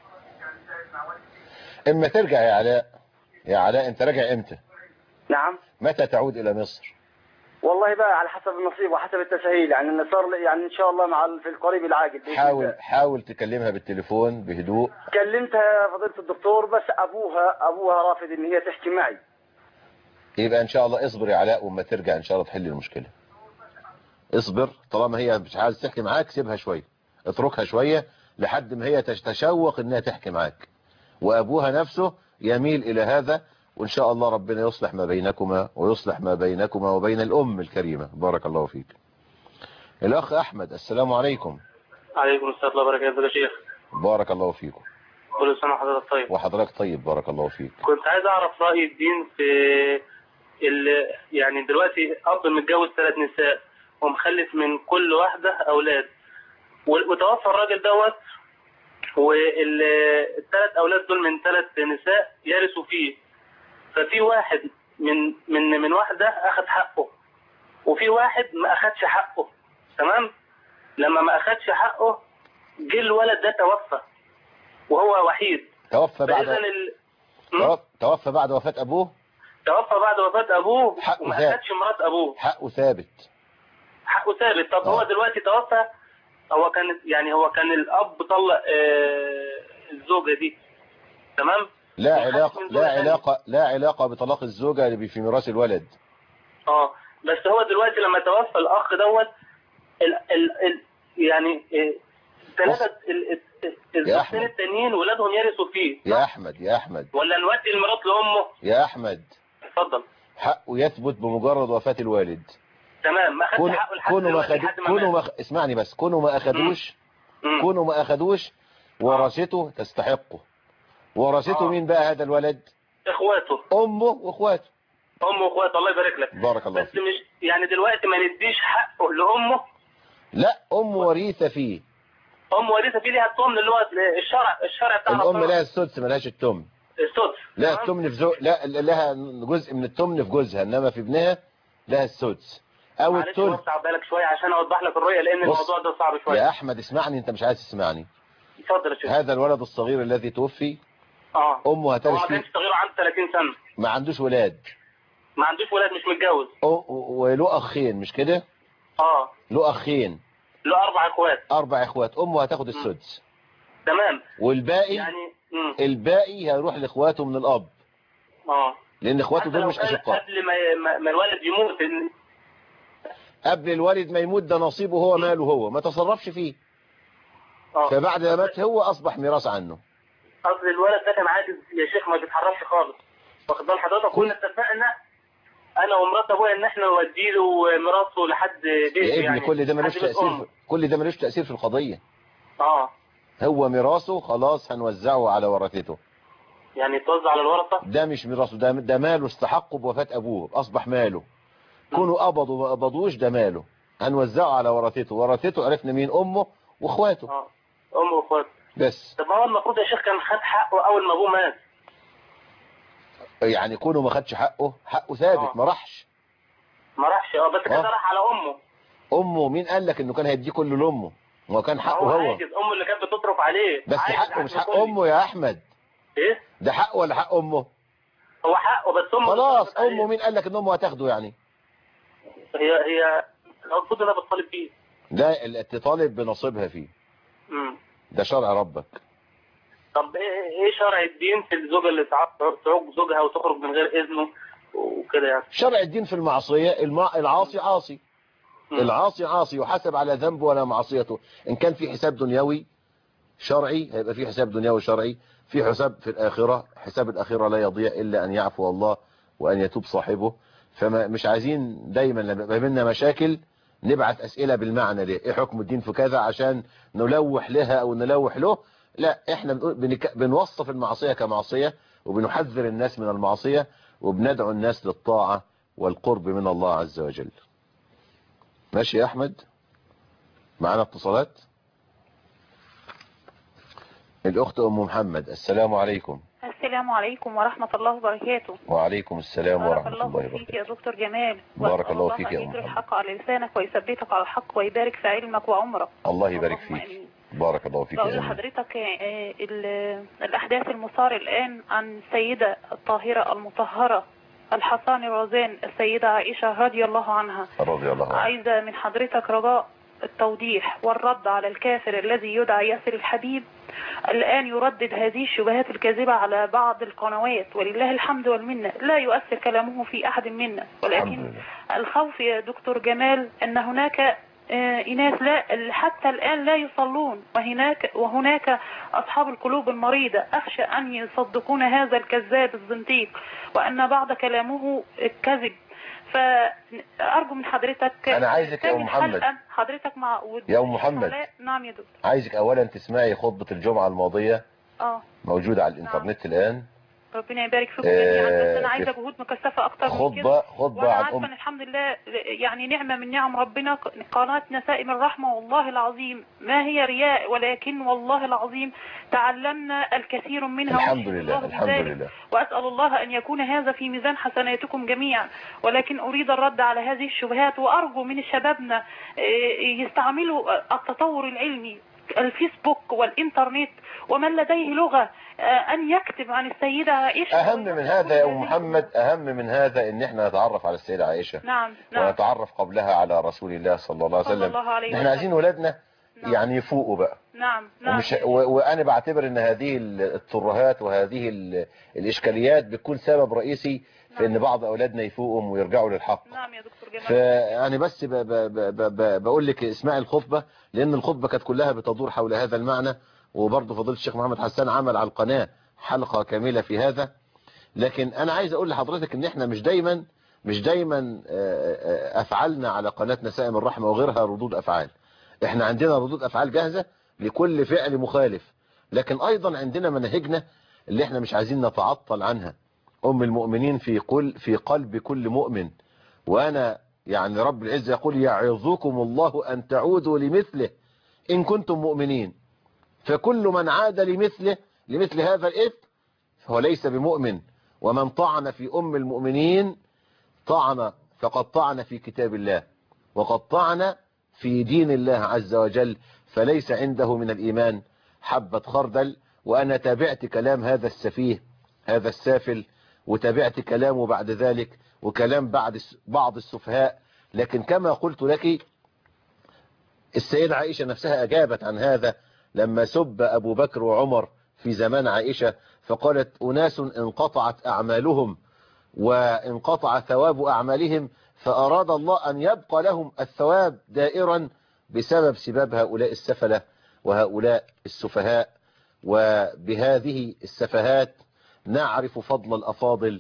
Speaker 1: إما ترجع يا علاء. يا علاء أنت راجع إمتى؟
Speaker 8: نعم.
Speaker 1: متى تعود إلى مصر؟
Speaker 8: والله بقى على حسب النصيب وحسب التسهيل، يعني صار يعني ان شاء الله مع في القريب العاجل.
Speaker 1: حاول حاول تكلمها بالتليفون بهدوء.
Speaker 8: كلمتها يا فضيلة الدكتور، بس ابوها ابوها رافض ان هي تحكي معي.
Speaker 1: يبقى ان شاء الله اصبر يا علاء، وما ترجع ان شاء الله تحل المشكلة. اصبر، طالما هي مش عايز تحكي معاك سيبها شوية، اتركها شوية لحد ما هي تتشوق انها تحكي معاك، وابوها نفسه يميل الى هذا، وإن شاء الله ربنا يصلح ما بينكما ويصلح ما بينكما وبين الأم الكريمة. بارك الله فيك. الأخ أحمد، السلام عليكم.
Speaker 9: عليكم السلام ورحمة الله وبركاته. يا شيخ
Speaker 1: بارك الله فيكم.
Speaker 9: كل سنة وحضرتك طيب.
Speaker 1: وحضرتك طيب، بارك الله فيك.
Speaker 9: كنت عايز أعرف رأي الدين في ال... يعني دلوقتي أب متجوز ثلاث نساء ومخلف من كل واحدة أولاد، وتوفى الراجل دوت، والثلاث أولاد دول من ثلاث نساء يرثوا فيه، ففي واحد من من من واحدة أخذ حقه، وفي واحد ما أخذش حقه. تمام. لما ما أخذش حقه جه الولد ده توفى وهو وحيد.
Speaker 1: توفى بعد
Speaker 9: ال...
Speaker 1: توفى بعد وفاة أبوه.
Speaker 9: توفى بعد وفاة أبوه وما
Speaker 1: ثابت.
Speaker 9: أخذش مرات أبوه.
Speaker 1: حقه ثابت.
Speaker 9: حقه ثابت. طب أوه. هو دلوقتي توفى، هو كان يعني هو كان الأب طلق آه الزوجة دي. تمام.
Speaker 1: لا علاقة لا علاقة لا علاقة بطلاق الزوجة اللي في ميراث الولد.
Speaker 9: اه بس هو دلوقتي لما توفى الأخ دوت ال ال ال يعني ثلاثة الزوجتين التانيين ولادهم يرثوا فيه.
Speaker 1: يا أحمد يا أحمد
Speaker 9: ولا نودي الميراث لأمه؟
Speaker 1: يا أحمد
Speaker 9: اتفضل.
Speaker 1: حقه يثبت بمجرد وفاة الوالد.
Speaker 9: تمام. ما أخدش حقه لحد دلوقتي لحد ما
Speaker 1: كونوا ما اسمعني بس، كونوا ما أخدوش كونوا ما أخدوش ورثته تستحقه. ورثته مين بقى هذا الولد؟
Speaker 9: اخواته.
Speaker 1: امه واخواته.
Speaker 9: امه واخواته. الله يبارك لك.
Speaker 1: بارك الله
Speaker 9: بس
Speaker 1: فيك.
Speaker 9: مش يعني دلوقتي ما نديش حقه لامه؟
Speaker 1: لا، امه وريثه فيه.
Speaker 9: امه وريثه فيه ليها الثمن اللي هو الشرع الشرع بتاعها.
Speaker 1: الام لها السدس، ما لهاش الثمن.
Speaker 9: السدس.
Speaker 1: لا الثمن في زو... لا لها جزء من الثمن في جوزها، انما في ابنها لها السدس او الثلث.
Speaker 9: معلش وسع بالك شويه عشان اوضح لك الرؤيه، لان الموضوع ده صعب شويه.
Speaker 1: يا احمد اسمعني، انت مش عايز تسمعني.
Speaker 9: اتفضل يا شيخ.
Speaker 1: هذا الولد الصغير الذي توفي
Speaker 9: اه
Speaker 1: امه هترث فيه.
Speaker 9: هو ما كانش صغير، عنده ثلاثين سنة.
Speaker 1: ما عندوش ولاد.
Speaker 9: ما عندوش ولاد، مش متجوز.
Speaker 1: وله اخين مش كده؟
Speaker 9: اه
Speaker 1: له اخين.
Speaker 9: له اربع اخوات.
Speaker 1: اربع اخوات. امه هتاخد السدس.
Speaker 9: تمام.
Speaker 1: والباقي
Speaker 9: يعني مم.
Speaker 1: الباقي هيروح لاخواته من الاب.
Speaker 9: اه
Speaker 1: لان اخواته دول مش اشقاء.
Speaker 9: قبل ما ما الولد يموت إن...
Speaker 1: قبل الوالد ما يموت ده نصيبه هو، ماله هو، ما تصرفش فيه.
Speaker 9: اه
Speaker 1: فبعد ما مات هو اصبح ميراث عنه.
Speaker 9: اصل الولد ده كان عاجز يا شيخ، ما بيتحركش خالص. واخد بال حضرتك؟ كنا اتفقنا انا ومرات ابويا ان احنا نودي له ميراثه لحد بيته.
Speaker 1: يا ابني
Speaker 9: يعني
Speaker 1: كل ده ملوش تاثير في... كل ده ملوش تاثير في القضيه.
Speaker 9: اه
Speaker 1: هو ميراثه خلاص هنوزعه على ورثته.
Speaker 9: يعني يتوزع على الورثه؟
Speaker 1: ده مش ميراثه، ده ده ماله استحقه بوفاه ابوه، اصبح ماله. كونوا قبضوا ما قبضوش ده ماله، هنوزعه على ورثته. ورثته عرفنا مين؟ امه واخواته.
Speaker 9: اه امه واخواته
Speaker 1: بس.
Speaker 9: طب هو المفروض يا شيخ كان خد حقه اول ما ابوه مات.
Speaker 1: يعني كونه ما خدش حقه، حقه ثابت.
Speaker 9: آه.
Speaker 1: ما راحش
Speaker 9: ما راحش. اه بس كده
Speaker 1: آه.
Speaker 9: راح على امه.
Speaker 1: امه مين قال لك انه كان هيديه كله لامه؟ ما هو كان حقه
Speaker 9: هو
Speaker 1: هو.
Speaker 9: عاجز، امه اللي كانت بتصرف عليه.
Speaker 1: بس حقه مش حق امه يا احمد.
Speaker 9: ايه
Speaker 1: ده حقه ولا حق امه؟
Speaker 9: هو حقه بس امه
Speaker 1: خلاص. امه مين قال لك ان امه هتاخده يعني؟
Speaker 9: هي هي المفروض انها بتطالب فيه.
Speaker 1: لا، تطالب بنصيبها فيه.
Speaker 9: امم
Speaker 1: ده شرع ربك.
Speaker 9: طب ايه ايه شرع الدين في الزوجه اللي تعوق زوجها وتخرج من غير اذنه وكده يعني؟
Speaker 1: شرع الدين في المعصيه، المع... العاصي عاصي. م. العاصي عاصي يحاسب على ذنبه ولا معصيته. ان كان في حساب دنيوي شرعي هيبقى في حساب دنيوي شرعي، في حساب في الاخره، حساب الاخره لا يضيع الا ان يعفو الله وان يتوب صاحبه. فما مش عايزين دايما لما يبقى بيننا مشاكل نبعت أسئلة بالمعنى ده، ايه حكم الدين في كذا عشان نلوح لها او نلوح له. لا، احنا بنك... بنوصف المعصية كمعصية، وبنحذر الناس من المعصية، وبندعو الناس للطاعة والقرب من الله عز وجل. ماشي يا احمد؟ معنا اتصالات. الاخت ام محمد، السلام عليكم.
Speaker 10: السلام عليكم ورحمة الله وبركاته.
Speaker 1: وعليكم السلام ورحمة الله
Speaker 10: وبركاته. بارك
Speaker 1: وبركاته.
Speaker 10: الله فيك يا دكتور جمال.
Speaker 1: بارك الله فيك يا
Speaker 10: أم
Speaker 1: أم
Speaker 10: محمد.
Speaker 1: محمد.
Speaker 10: الحق على لسانك ويثبتك على الحق ويبارك في علمك وعمرك.
Speaker 1: الله يبارك فيك.
Speaker 10: أمين.
Speaker 1: بارك الله فيك.
Speaker 10: بقول لحضرتك الأحداث المثار الآن عن السيدة الطاهرة المطهرة الحصان الرزان السيدة عائشة رضي الله عنها.
Speaker 1: رضي الله عنها.
Speaker 10: عايزة من حضرتك رجاء التوضيح والرد على الكافر الذي يدعى ياسر الحبيب، الآن يردد هذه الشبهات الكاذبة على بعض القنوات، ولله الحمد والمنة لا يؤثر كلامه في أحد منا، ولكن الخوف يا دكتور جمال أن هناك إناس لا حتى الآن لا يصلون، وهناك وهناك أصحاب القلوب المريضة، أخشى أن يصدقون هذا الكذاب الزنديق وأن بعض كلامه كذب. فأرجو من حضرتك
Speaker 1: أنا عايزك يا أم محمد
Speaker 10: حضرتك مع
Speaker 1: يا أم محمد.
Speaker 10: نعم يا دكتور.
Speaker 1: عايزك أولا تسمعي خطبة الجمعة الماضية
Speaker 10: اه
Speaker 1: موجودة على الإنترنت نعم. الآن
Speaker 10: ربنا يبارك فيكم جميعا. بس انا عايزه جهود مكثفه اكتر من كده.
Speaker 1: خطبه خطبه
Speaker 10: وانا
Speaker 1: عن
Speaker 10: عارفه
Speaker 1: أم...
Speaker 10: ان الحمد لله يعني نعمه من نعم ربنا قناه نسائم الرحمه، والله العظيم ما هي رياء، ولكن والله العظيم تعلمنا الكثير منها.
Speaker 1: الحمد لله الحمد لله.
Speaker 10: واسال الله ان يكون هذا في ميزان حسناتكم جميعا، ولكن اريد الرد على هذه الشبهات، وارجو من شبابنا يستعملوا التطور العلمي، الفيسبوك والإنترنت، ومن لديه لغة أن يكتب عن السيدة عائشة.
Speaker 1: أهم من هذا يا أم محمد، أهم من هذا إن احنا نتعرف على السيدة عائشة.
Speaker 10: نعم نعم.
Speaker 1: ونتعرف قبلها على رسول الله صلى الله عليه وسلم.
Speaker 10: صلى الله عليه وسلم.
Speaker 1: احنا عايزين ولادنا
Speaker 10: نعم.
Speaker 1: يعني يفوقوا بقى.
Speaker 10: نعم نعم.
Speaker 1: ومش و... وأنا بعتبر إن هذه الترهات وهذه ال... الإشكاليات بتكون سبب رئيسي في إن بعض أولادنا يفوقوا ويرجعوا للحق.
Speaker 10: نعم يا دكتور جمال.
Speaker 1: فيعني بس ب... ب... ب... ب... بقول لك اسمعي الخطبة، لأن الخطبة كانت كلها بتدور حول هذا المعنى، وبرضه فضيلة الشيخ محمد حسان عمل على القناة حلقة كاملة في هذا. لكن أنا عايز أقول لحضرتك إن إحنا مش دايما مش دايما أفعالنا على قناة نسائم الرحمة وغيرها ردود أفعال. إحنا عندنا ردود أفعال جاهزة لكل فعل مخالف، لكن أيضا عندنا مناهجنا اللي إحنا مش عايزين نتعطل عنها. أم المؤمنين في كل في قلب كل مؤمن، وأنا يعني رب العزة يقول يعظكم الله أن تعودوا لمثله إن كنتم مؤمنين، فكل من عاد لمثله لمثل هذا الإثم فهو ليس بمؤمن، ومن طعن في أم المؤمنين طعن فقد طعن في كتاب الله وقد طعن في دين الله عز وجل، فليس عنده من الإيمان حبة خردل. وأنا تابعت كلام هذا السفيه هذا السافل، وتابعت كلامه بعد ذلك وكلام بعد بعض السفهاء، لكن كما قلت لك السيدة عائشة نفسها أجابت عن هذا لما سب أبو بكر وعمر في زمان عائشة، فقالت أناس انقطعت أعمالهم وانقطع ثواب أعمالهم، فأراد الله أن يبقى لهم الثواب دائرا بسبب سباب هؤلاء السفلة وهؤلاء السفهاء. وبهذه السفهات نعرف فضل الأفاضل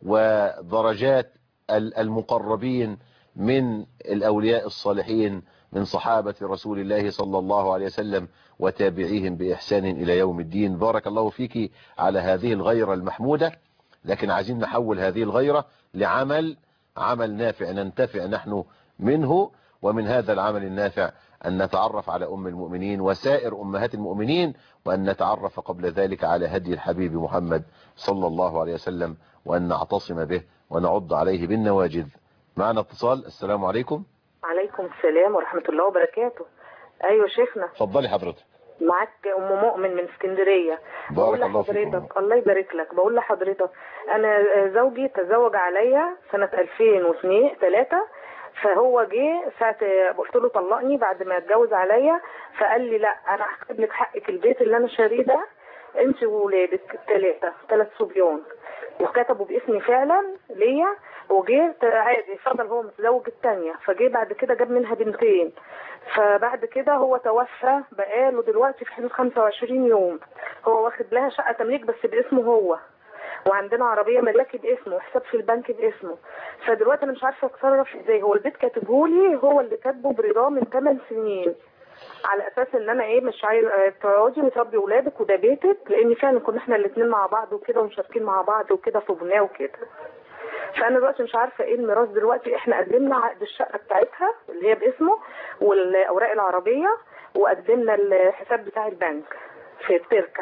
Speaker 1: ودرجات المقربين من الأولياء الصالحين من صحابة رسول الله صلى الله عليه وسلم وتابعيهم بإحسان إلى يوم الدين. بارك الله فيك على هذه الغيرة المحمودة، لكن عايزين نحول هذه الغيرة لعمل عمل نافع ننتفع نحن منه، ومن هذا العمل النافع أن نتعرف على أم المؤمنين وسائر أمهات المؤمنين، وأن نتعرف قبل ذلك على هدي الحبيب محمد صلى الله عليه وسلم، وأن نعتصم به ونعض عليه بالنواجذ. معنا اتصال. السلام عليكم.
Speaker 11: عليكم السلام ورحمة الله وبركاته. أيوة شيخنا.
Speaker 1: اتفضلي حضرتك.
Speaker 11: معك أم مؤمن من اسكندرية.
Speaker 1: بارك الله فيكم.
Speaker 11: الله يبارك لك. بقول لحضرتك أنا زوجي تزوج عليا سنة ألفين واثنين ثلاثة، فهو جه ساعة قلت له طلقني بعد ما اتجوز عليا، فقال لي لا أنا هكتب لك حقك البيت اللي أنا شاريه ده أنت وولادك الثلاثة ثلاث صبيان، وكتبوا باسمي فعلا ليا. وجه عادي فضل هو متزوج الثانيه، فجه بعد كده جاب منها بنتين، فبعد كده هو توفى بقاله دلوقتي في حدود خمسة وعشرين يوم. هو واخد لها شقه تمليك بس باسمه هو، وعندنا عربيه ملاكي باسمه وحساب في البنك باسمه. فدلوقتي انا مش عارفه اتصرف ازاي. هو البيت كاتبهولي، هو اللي كاتبه برضاه من ثمان سنين، على اساس ان انا ايه مش عايز تقعدي وتربي ولادك وده بيتك، لان فعلا كنا احنا الاثنين مع بعض وكده ومشاركين مع بعض وكده في بناه وكده. فانا دلوقتي مش عارفه ايه الميراث. دلوقتي احنا قدمنا عقد الشقه بتاعتها اللي هي باسمه والاوراق العربيه، وقدمنا الحساب بتاع البنك في التركه.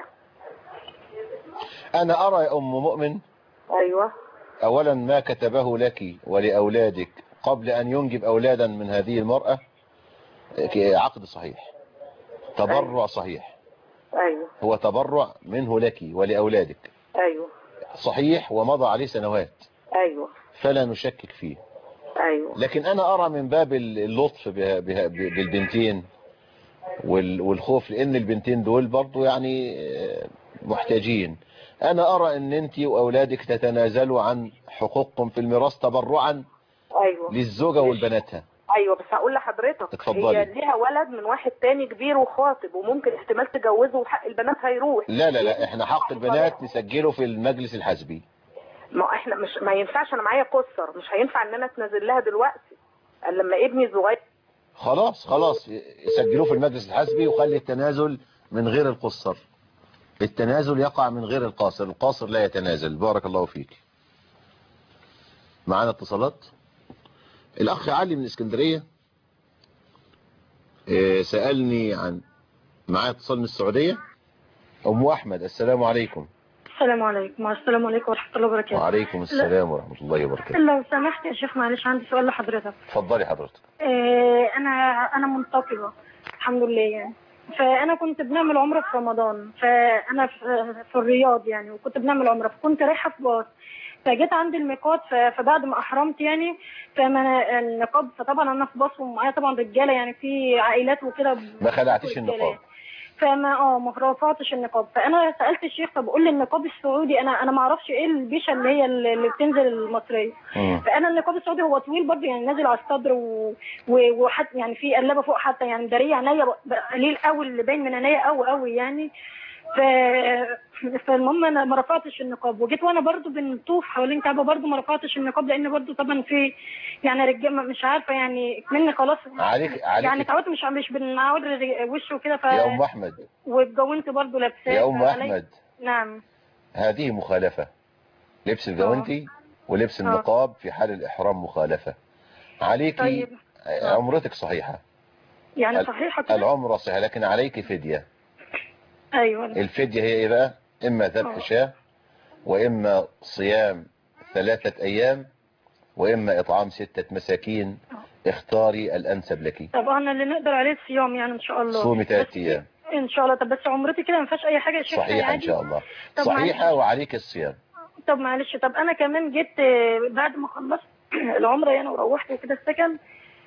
Speaker 1: انا ارى يا ام مؤمن،
Speaker 11: ايوه،
Speaker 1: اولا ما كتبه لك ولاولادك قبل ان ينجب اولادا من هذه المرأة عقد صحيح، تبرع أيوة. صحيح.
Speaker 11: ايوه،
Speaker 1: هو تبرع منه لك ولاولادك.
Speaker 11: ايوه
Speaker 1: صحيح، ومضى عليه سنوات.
Speaker 11: ايوه،
Speaker 1: فلا نشكك فيه.
Speaker 11: ايوه.
Speaker 1: لكن انا ارى من باب اللطف بالبنتين والخوف، لان البنتين دول برضو يعني محتاجين. انا ارى ان انت واولادك تتنازلوا عن حقوقكم في الميراث تبرعا
Speaker 11: ايوه
Speaker 1: للزوجة والبناتها.
Speaker 11: ايوه، بس هقول لحضرتك
Speaker 1: اتفضلي.
Speaker 11: هي ليها ولد من واحد تاني كبير وخاطب، وممكن احتمال تجوزه وحق البنات هيروح.
Speaker 1: لا لا لا، احنا حق البنات نسجله في المجلس الحزبي.
Speaker 11: ما احنا مش ما ينفعش، انا معايا قصر، مش هينفع ان انا اتنازل لها دلوقتي لما ابني صغير.
Speaker 1: خلاص خلاص يسجلوه في المجلس الحزبي وخلي التنازل من غير القصر. التنازل يقع من غير القاصر، القاصر لا يتنازل. بارك الله فيك. معانا اتصالات. الاخ علي من اسكندرية سألني عن معايا اتصال من السعودية. ام احمد، السلام عليكم.
Speaker 12: السلام عليكم. السلام عليكم ورحمة الله وبركاته.
Speaker 1: وعليكم السلام ورحمة الله وبركاته.
Speaker 12: لو سمحت يا شيخ معلش عندي سؤال لحضرتك.
Speaker 1: اتفضلي حضرتك.
Speaker 12: إيه انا انا منتقبة الحمد لله يعني. فانا كنت بنعمل عمرة في رمضان، فانا في, في الرياض يعني، وكنت بنعمل عمرة، فكنت رايحة في باص، فجيت عند الميقات، فبعد ما احرمت يعني فما النقاب، فطبعا انا في باص ومعايا طبعا رجاله يعني في عائلات وكده.
Speaker 1: ما خلعتيش النقاب؟
Speaker 12: فما اه ما رفعتش النقاب. فانا سالت الشيخ فبقول لي النقاب السعودي، انا انا ما اعرفش ايه البيشه اللي هي اللي بتنزل المصريه. م. فانا النقاب السعودي هو طويل برضه يعني، نازل على الصدر وحتى يعني في قلبه فوق حتى يعني، مداريه عينيا قليل قوي اللي باين من عينيا قوي قوي يعني. ف فالمهم انا ما رفعتش النقاب، وجيت وانا برضو بنطوف حوالين كعبه برضو ما رفعتش النقاب، لان برضو طبعا في يعني رجاله مش عارفه يعني مني خلاص
Speaker 1: عليك عليك
Speaker 12: يعني اتعودت مش مش بنعود وشه وكده. ف
Speaker 1: يا ام احمد،
Speaker 12: واتجونت برضو لابساه.
Speaker 1: يا ام احمد
Speaker 12: نعم،
Speaker 1: هذه مخالفه. لبس الجوانتي ولبس النقاب في حال الاحرام مخالفه عليكي. طيب. عمرتك صحيحه
Speaker 12: يعني صحيحه كده؟
Speaker 1: العمره صحيحه، لكن عليك فديه.
Speaker 12: ايوه.
Speaker 1: الفدية هي ايه بقى؟ اما ذبح شاة، واما صيام ثلاثة ايام، واما اطعام ستة مساكين. اختاري الانسب لك.
Speaker 12: طب انا اللي نقدر عليه الصيام يعني ان شاء الله.
Speaker 1: صومي ثلاث ايام
Speaker 12: ان شاء الله. طب بس عمرتي كده ما فيهاش اي حاجه يا شيخ؟
Speaker 1: صحيحه ان شاء الله. صحيحه وعليك الصيام.
Speaker 12: طب معلش، طب انا كمان جيت بعد ما خلصت العمره يعني وروحت كده السكن.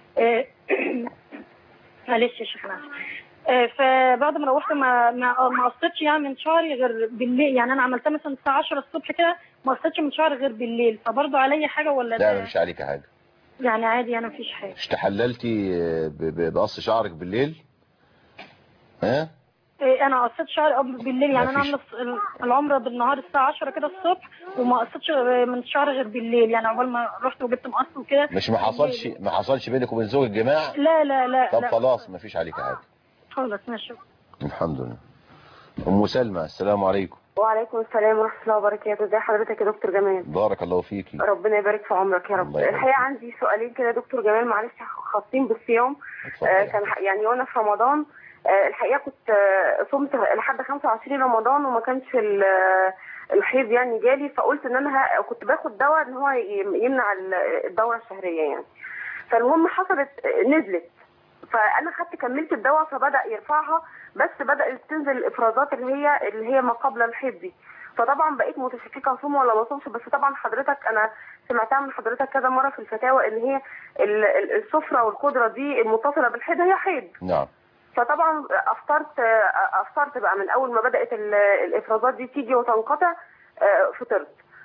Speaker 12: معلش يا شيخ معلش. فبعد ما روحت ما ما ما قصيتش يعني من شعري غير بالليل يعني. انا عملتها مثلا الساعه عشرة الصبح كده، ما قصيتش من شعري غير بالليل. فبرضه عليا حاجه ولا
Speaker 1: لا؟ لا مش عليك حاجه
Speaker 12: يعني، عادي انا مفيش حاجه.
Speaker 1: مش تحللتي بقص شعرك بالليل؟ ها؟
Speaker 12: إيه انا قصيت شعري بالليل يعني. انا عامله العمره بالنهار الساعه عشرة كده الصبح، وما قصيتش من شعري غير بالليل يعني. عقبال ما رحت وجبت مقص وكده.
Speaker 1: مش ما حصلش ما حصلش بينك وبين زوجك جماع؟
Speaker 12: لا لا لا.
Speaker 1: طب
Speaker 12: لا.
Speaker 1: خلاص مفيش عليك حاجه.
Speaker 12: خلاص ماشي.
Speaker 1: الحمد لله. ام سلمى، السلام عليكم.
Speaker 13: وعليكم السلام ورحمه الله وبركاته. ازي حضرتك يا دكتور جمال؟
Speaker 1: بارك الله فيكي.
Speaker 13: ربنا يبارك في عمرك يا رب. الحقيقه عندي سؤالين كده دكتور جمال معلش خاصين بالصيام. آه كان يعني وانا في رمضان آه الحقيقه كنت آه صمت لحد خمسة وعشرين رمضان وما كانش الحيض يعني جالي، فقلت ان انا كنت باخد دواء ان هو يمنع الدوره الشهريه يعني. فالمهم حصلت نزلت، فانا خدت كملت الدواء فبدا يرفعها، بس بدات تنزل الافرازات اللي هي اللي هي ما قبل الحيض دي. فطبعا بقيت متشككه اصوم ولا ما اصومش. بس طبعا حضرتك انا سمعتها من حضرتك كذا مره في الفتاوى ان هي الصفرة والخضره دي المتصله بالحيض هي حيض.
Speaker 1: نعم.
Speaker 13: فطبعا افطرت افطرت بقى من اول ما بدات الافرازات دي تيجي وتنقطع فطرت.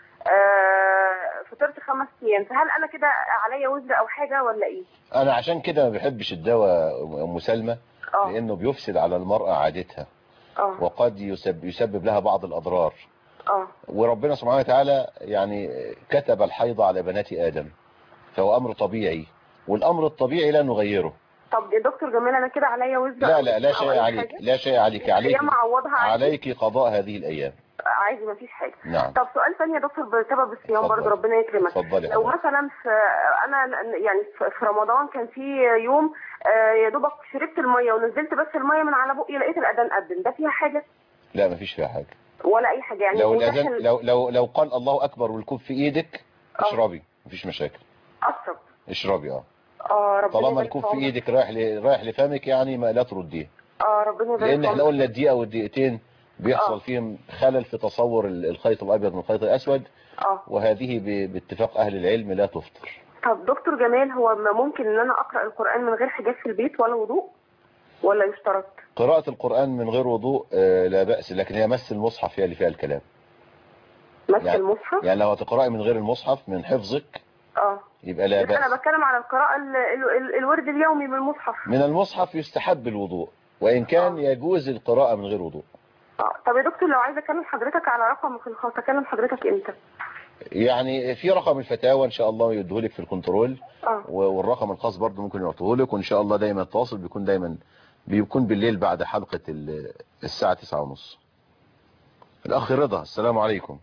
Speaker 13: فطرت خمس ايام. فهل انا كده عليا وزر او حاجه ولا ايه؟
Speaker 1: انا عشان كده ما بحبش الدواء ام سلمى، لانه بيفسد على المراه عادتها. أوه. وقد يسبب, يسبب لها بعض الاضرار.
Speaker 13: اه
Speaker 1: وربنا سبحانه وتعالى يعني كتب الحيض على بنات آدم، فهو أمر طبيعي، والأمر الطبيعي لا نغيره.
Speaker 13: طب يا دكتور جمال انا كده عليا وزر؟
Speaker 1: لا لا لا شيء عليك، لا شيء عليك، عليك عليك قضاء هذه الأيام
Speaker 13: عادي مفيش حاجة.
Speaker 1: نعم.
Speaker 13: طب سؤال ثاني يا دكتور بسبب الصيام برضه، ربنا يكرمك.
Speaker 1: اتفضلي.
Speaker 13: لو مثلا في انا يعني في رمضان كان في يوم يا دوبك شربت الميه ونزلت بس الميه من على بقي لقيت الاذان اذن، ده فيها حاجة؟
Speaker 1: لا مفيش فيها حاجة
Speaker 13: ولا اي حاجة يعني.
Speaker 1: لو الاذان لو لو لو قال الله اكبر والكوب في ايدك اشربي مفيش مشاكل.
Speaker 13: اشرب
Speaker 1: اشربي اه
Speaker 13: اه ربنا
Speaker 1: طالما الكوب في ايدك رايح ل... رايح لفمك يعني ما لا ترديه.
Speaker 13: اه ربنا يبارك.
Speaker 1: لان احنا قلنا الدقيقه والدقيقتين بيحصل أوه. فيهم خلل في تصور الخيط الابيض من الخيط الاسود.
Speaker 13: اه
Speaker 1: وهذه ب... باتفاق اهل العلم لا تفطر.
Speaker 13: طب دكتور جمال، هو ممكن ان انا اقرا القران من غير حجاب في البيت ولا وضوء ولا يشترط؟
Speaker 1: قراءه القران من غير وضوء آه لا باس، لكن هي مس المصحف هي اللي فيها الكلام.
Speaker 13: مس يعني المصحف
Speaker 1: يعني لو هتقراي من غير المصحف من حفظك
Speaker 13: اه
Speaker 1: يبقى لا بأس.
Speaker 13: انا بتكلم على القراءة ال ال الورد اليومي من المصحف.
Speaker 1: من المصحف يستحب الوضوء، وان كان آه. يجوز القراءة من غير وضوء.
Speaker 13: اه طب يا دكتور لو عايزه اكلم حضرتك على رقمك الخاص اكلم حضرتك امتى؟
Speaker 1: يعني في رقم الفتاوى ان شاء الله يديهولك في الكنترول.
Speaker 13: اه
Speaker 1: والرقم الخاص برضه ممكن يعطيهولك، وان شاء الله دايما التواصل بيكون دايما بيكون بالليل بعد حلقة الساعة تسعة ونص. الاخ رضا السلام عليكم.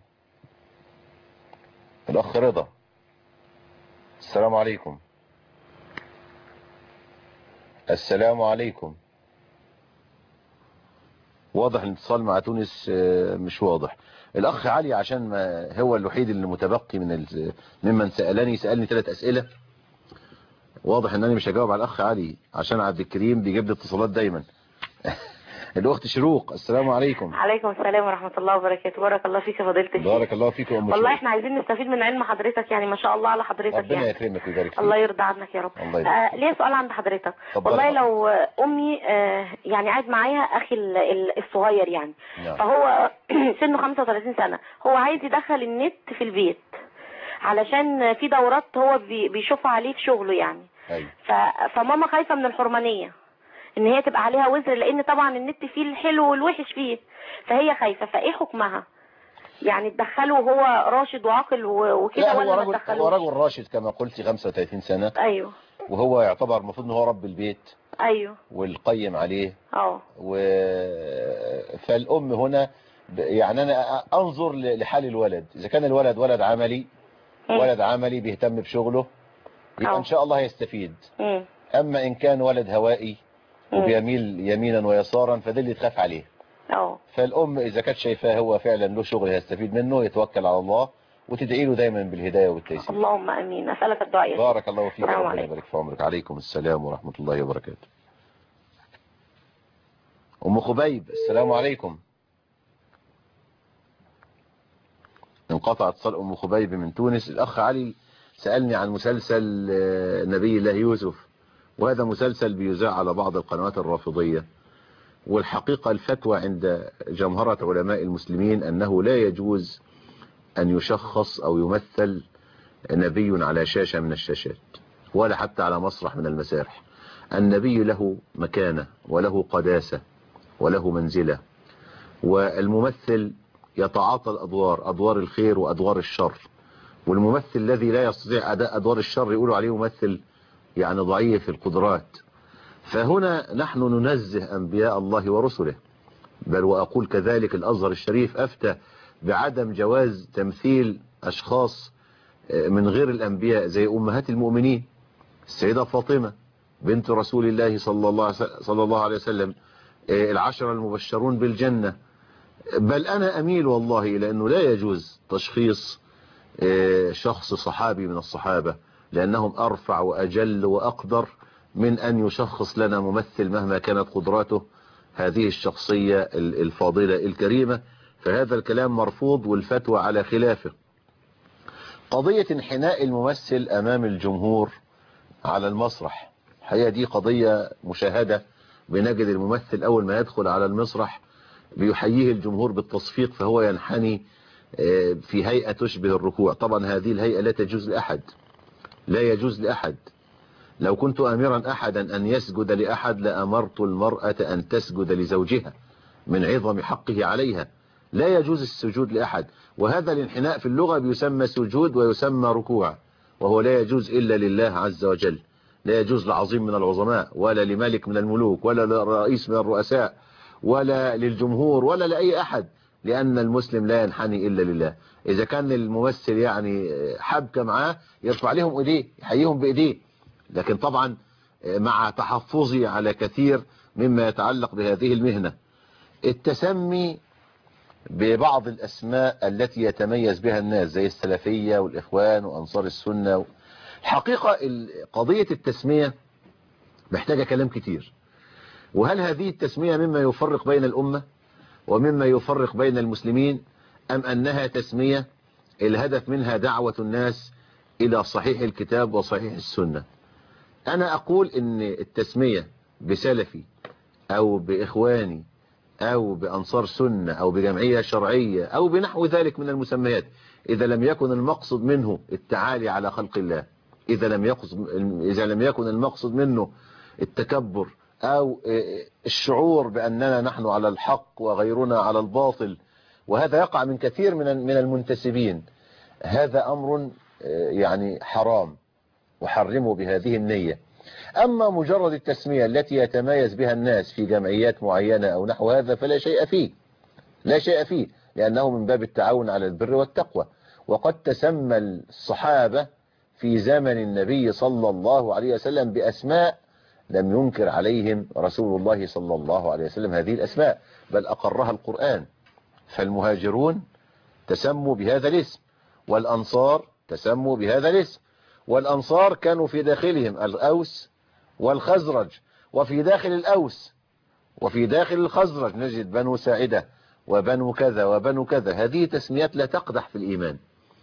Speaker 1: الاخ رضا السلام عليكم. السلام عليكم. واضح الاتصال مع تونس مش واضح. الاخ علي عشان ما هو الوحيد اللي متبقي من ممن سألني سألني ثلاث اسئلة، واضح ان انا مش هجاوب على الاخ علي عشان عبد الكريم بيجيب لي اتصالات دايما. الاخت شروق السلام عليكم.
Speaker 14: عليكم السلام ورحمة الله وبركاته. بارك الله فيك يا فضيلة الشيخ.
Speaker 1: بارك الله فيك يا ام
Speaker 14: والله احنا عايزين نستفيد من علم حضرتك، يعني ما شاء الله على حضرتك.
Speaker 1: ربنا
Speaker 14: يعني
Speaker 1: يكرمك ويبارك فيك.
Speaker 14: الله يرضى عنك يا رب. آه ليه سؤال عند حضرتك. والله لو امي آه يعني قاعد معايا اخي الصغير يعني نعم. فهو سنه خمسة وثلاثين سنة، هو عايز يدخل النت في البيت علشان في دورات هو بيشوفها عليه في شغله يعني.
Speaker 1: أيوة.
Speaker 14: فماما خايفة من الحرمانية ان هي تبقى عليها وزر، لان طبعا النت فيه الحلو والوحش فيه، فهي خايفة. فايه حكمها؟ يعني تدخله وهو راشد وعاقل وكده ولا ما تدخلوش؟
Speaker 1: هو رجل راشد كما قلتي خمسة وثلاثين سنة.
Speaker 14: ايوه.
Speaker 1: وهو يعتبر المفروض ان هو رب البيت.
Speaker 14: ايوه.
Speaker 1: والقيم عليه.
Speaker 14: اه.
Speaker 1: و... فالام هنا يعني انا انظر لحال الولد، اذا كان الولد ولد عملي م. ولد عملي بيهتم بشغله يبقى ان شاء الله هيستفيد.
Speaker 14: م.
Speaker 1: اما ان كان ولد هوائي وبيميل يمينا ويسارا فده اللي يتخاف عليه.
Speaker 14: اه.
Speaker 1: فالام اذا كانت شايفاه هو فعلا له شغل هيستفيد منه يتوكل على الله وتدعي له دايما بالهدايه والتيسير.
Speaker 14: اللهم امين. اسالك الدعاء.
Speaker 1: بارك الله فيك. ربنا يبارك في عمرك. عليكم السلام ورحمه الله وبركاته. ام خبيب السلام عليكم. انقطع اتصال ام خبيب من تونس. الاخ علي سالني عن مسلسل نبي الله يوسف، وهذا مسلسل بيذاع على بعض القنوات الرافضية، والحقيقة الفتوى عند جمهرة علماء المسلمين أنه لا يجوز أن يشخص أو يمثل نبي على شاشة من الشاشات ولا حتى على مسرح من المسارح. النبي له مكانة وله قداسة وله منزلة، والممثل يتعاطى الأدوار، أدوار الخير وأدوار الشر، والممثل الذي لا يستطيع أداء أدوار الشر يقولوا عليه ممثل يعني ضعيف القدرات. فهنا نحن ننزه أنبياء الله ورسله، بل وأقول كذلك الأزهر الشريف أفتى بعدم جواز تمثيل أشخاص من غير الأنبياء زي أمهات المؤمنين السيدة فاطمة بنت رسول الله صلى الله صلى الله عليه وسلم، العشرة المبشرون بالجنة. بل أنا أميل والله إلى أنه لا يجوز تشخيص شخص صحابي من الصحابة، لأنهم أرفع وأجل وأقدر من أن يشخص لنا ممثل مهما كانت قدراته هذه الشخصية الفاضلة الكريمة. فهذا الكلام مرفوض والفتوى على خلافه. قضية انحناء الممثل أمام الجمهور على المسرح، الحقيقة دي قضية مشاهدة. بنجد الممثل أول ما يدخل على المسرح بيحييه الجمهور بالتصفيق، فهو ينحني في هيئة تشبه الركوع. طبعا هذه الهيئة لا تجوز لأحد، لا يجوز لأحد. لو كنت أمرا أحدا أن يسجد لأحد لأمرت المرأة أن تسجد لزوجها من عظم حقه عليها، لا يجوز السجود لأحد. وهذا الانحناء في اللغة بيسمى سجود ويسمى ركوع، وهو لا يجوز إلا لله عز وجل. لا يجوز لعظيم من العظماء، ولا لملك من الملوك، ولا لرئيس من الرؤساء، ولا للجمهور، ولا لأي أحد، لأن المسلم لا ينحني إلا لله. إذا كان الممثل يعني حبكة معاه يرفع لهم إيديه، يحييهم بإيديه، لكن طبعا مع تحفظي على كثير مما يتعلق بهذه المهنة. التسمي ببعض الأسماء التي يتميز بها الناس زي السلفية والإخوان وأنصار السنة، الحقيقة قضية التسمية محتاجة كلام كتير. وهل هذه التسمية مما يفرق بين الأمة ومما يفرق بين المسلمين، أم أنها تسمية الهدف منها دعوة الناس إلى صحيح الكتاب وصحيح السنة؟ أنا أقول إن التسمية بسلفي أو بإخواني أو بأنصار سنة أو بجمعية شرعية أو بنحو ذلك من المسميات، إذا لم يكن المقصد منه التعالي على خلق الله، إذا لم يقصد إذا لم يكن المقصد منه التكبر أو الشعور بأننا نحن على الحق وغيرنا على الباطل، وهذا يقع من كثير من من المنتسبين، هذا أمر يعني حرام وحرمه بهذه النية. أما مجرد التسمية التي يتميز بها الناس في جمعيات معينة أو نحو هذا فلا شيء فيه، لا شيء فيه، لأنه من باب التعاون على البر والتقوى. وقد تسمى الصحابة في زمن النبي صلى الله عليه وسلم بأسماء لم ينكر عليهم رسول الله صلى الله عليه وسلم هذه الأسماء، بل أقرها القرآن. فالمهاجرون تسموا بهذا الاسم، والأنصار تسموا بهذا الاسم، والأنصار كانوا في داخلهم الأوس والخزرج، وفي داخل الأوس وفي داخل الخزرج نجد بنو ساعدة وبنو كذا وبنو كذا. هذه تسميات لا تقدح في الإيمان،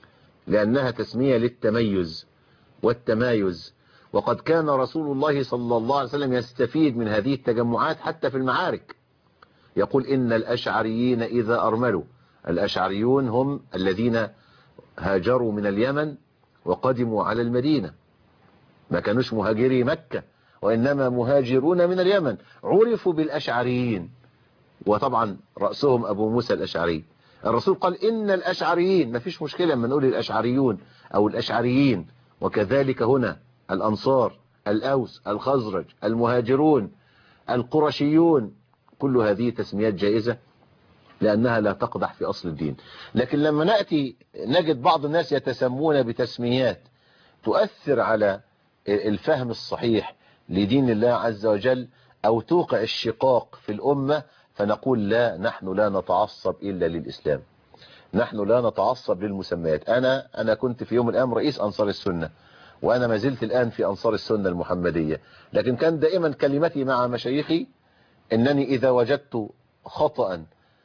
Speaker 1: لأنها تسمية للتميز والتمايز. وقد كان رسول الله صلى الله عليه وسلم يستفيد من هذه التجمعات حتى في المعارك، يقول إن الأشعريين إذا أرملوا، الأشعريون هم الذين هاجروا من اليمن وقدموا على المدينة، ما كانوش مهاجري مكة وإنما مهاجرون من اليمن، عرفوا بالأشعريين، وطبعا رأسهم أبو موسى الأشعري. الرسول قال إن الأشعريين، ما فيش مشكلة لما نقول الأشعريون أو الأشعريين. وكذلك هنا الأنصار، الأوس، الخزرج، المهاجرون، القرشيون، كل هذه تسميات جائزة لأنها لا تقدح في أصل الدين. لكن لما نأتي نجد بعض الناس يتسمون بتسميات تؤثر على الفهم الصحيح لدين الله عز وجل أو توقع الشقاق في الأمة، فنقول لا، نحن لا نتعصب إلا للإسلام، نحن لا نتعصب للمسميات. أنا أنا كنت في يوم من الأيام رئيس أنصار السنة، وأنا ما زلت الآن في أنصار السنة المحمدية، لكن كان دائما كلمتي مع مشايخي إنني إذا وجدت خطأ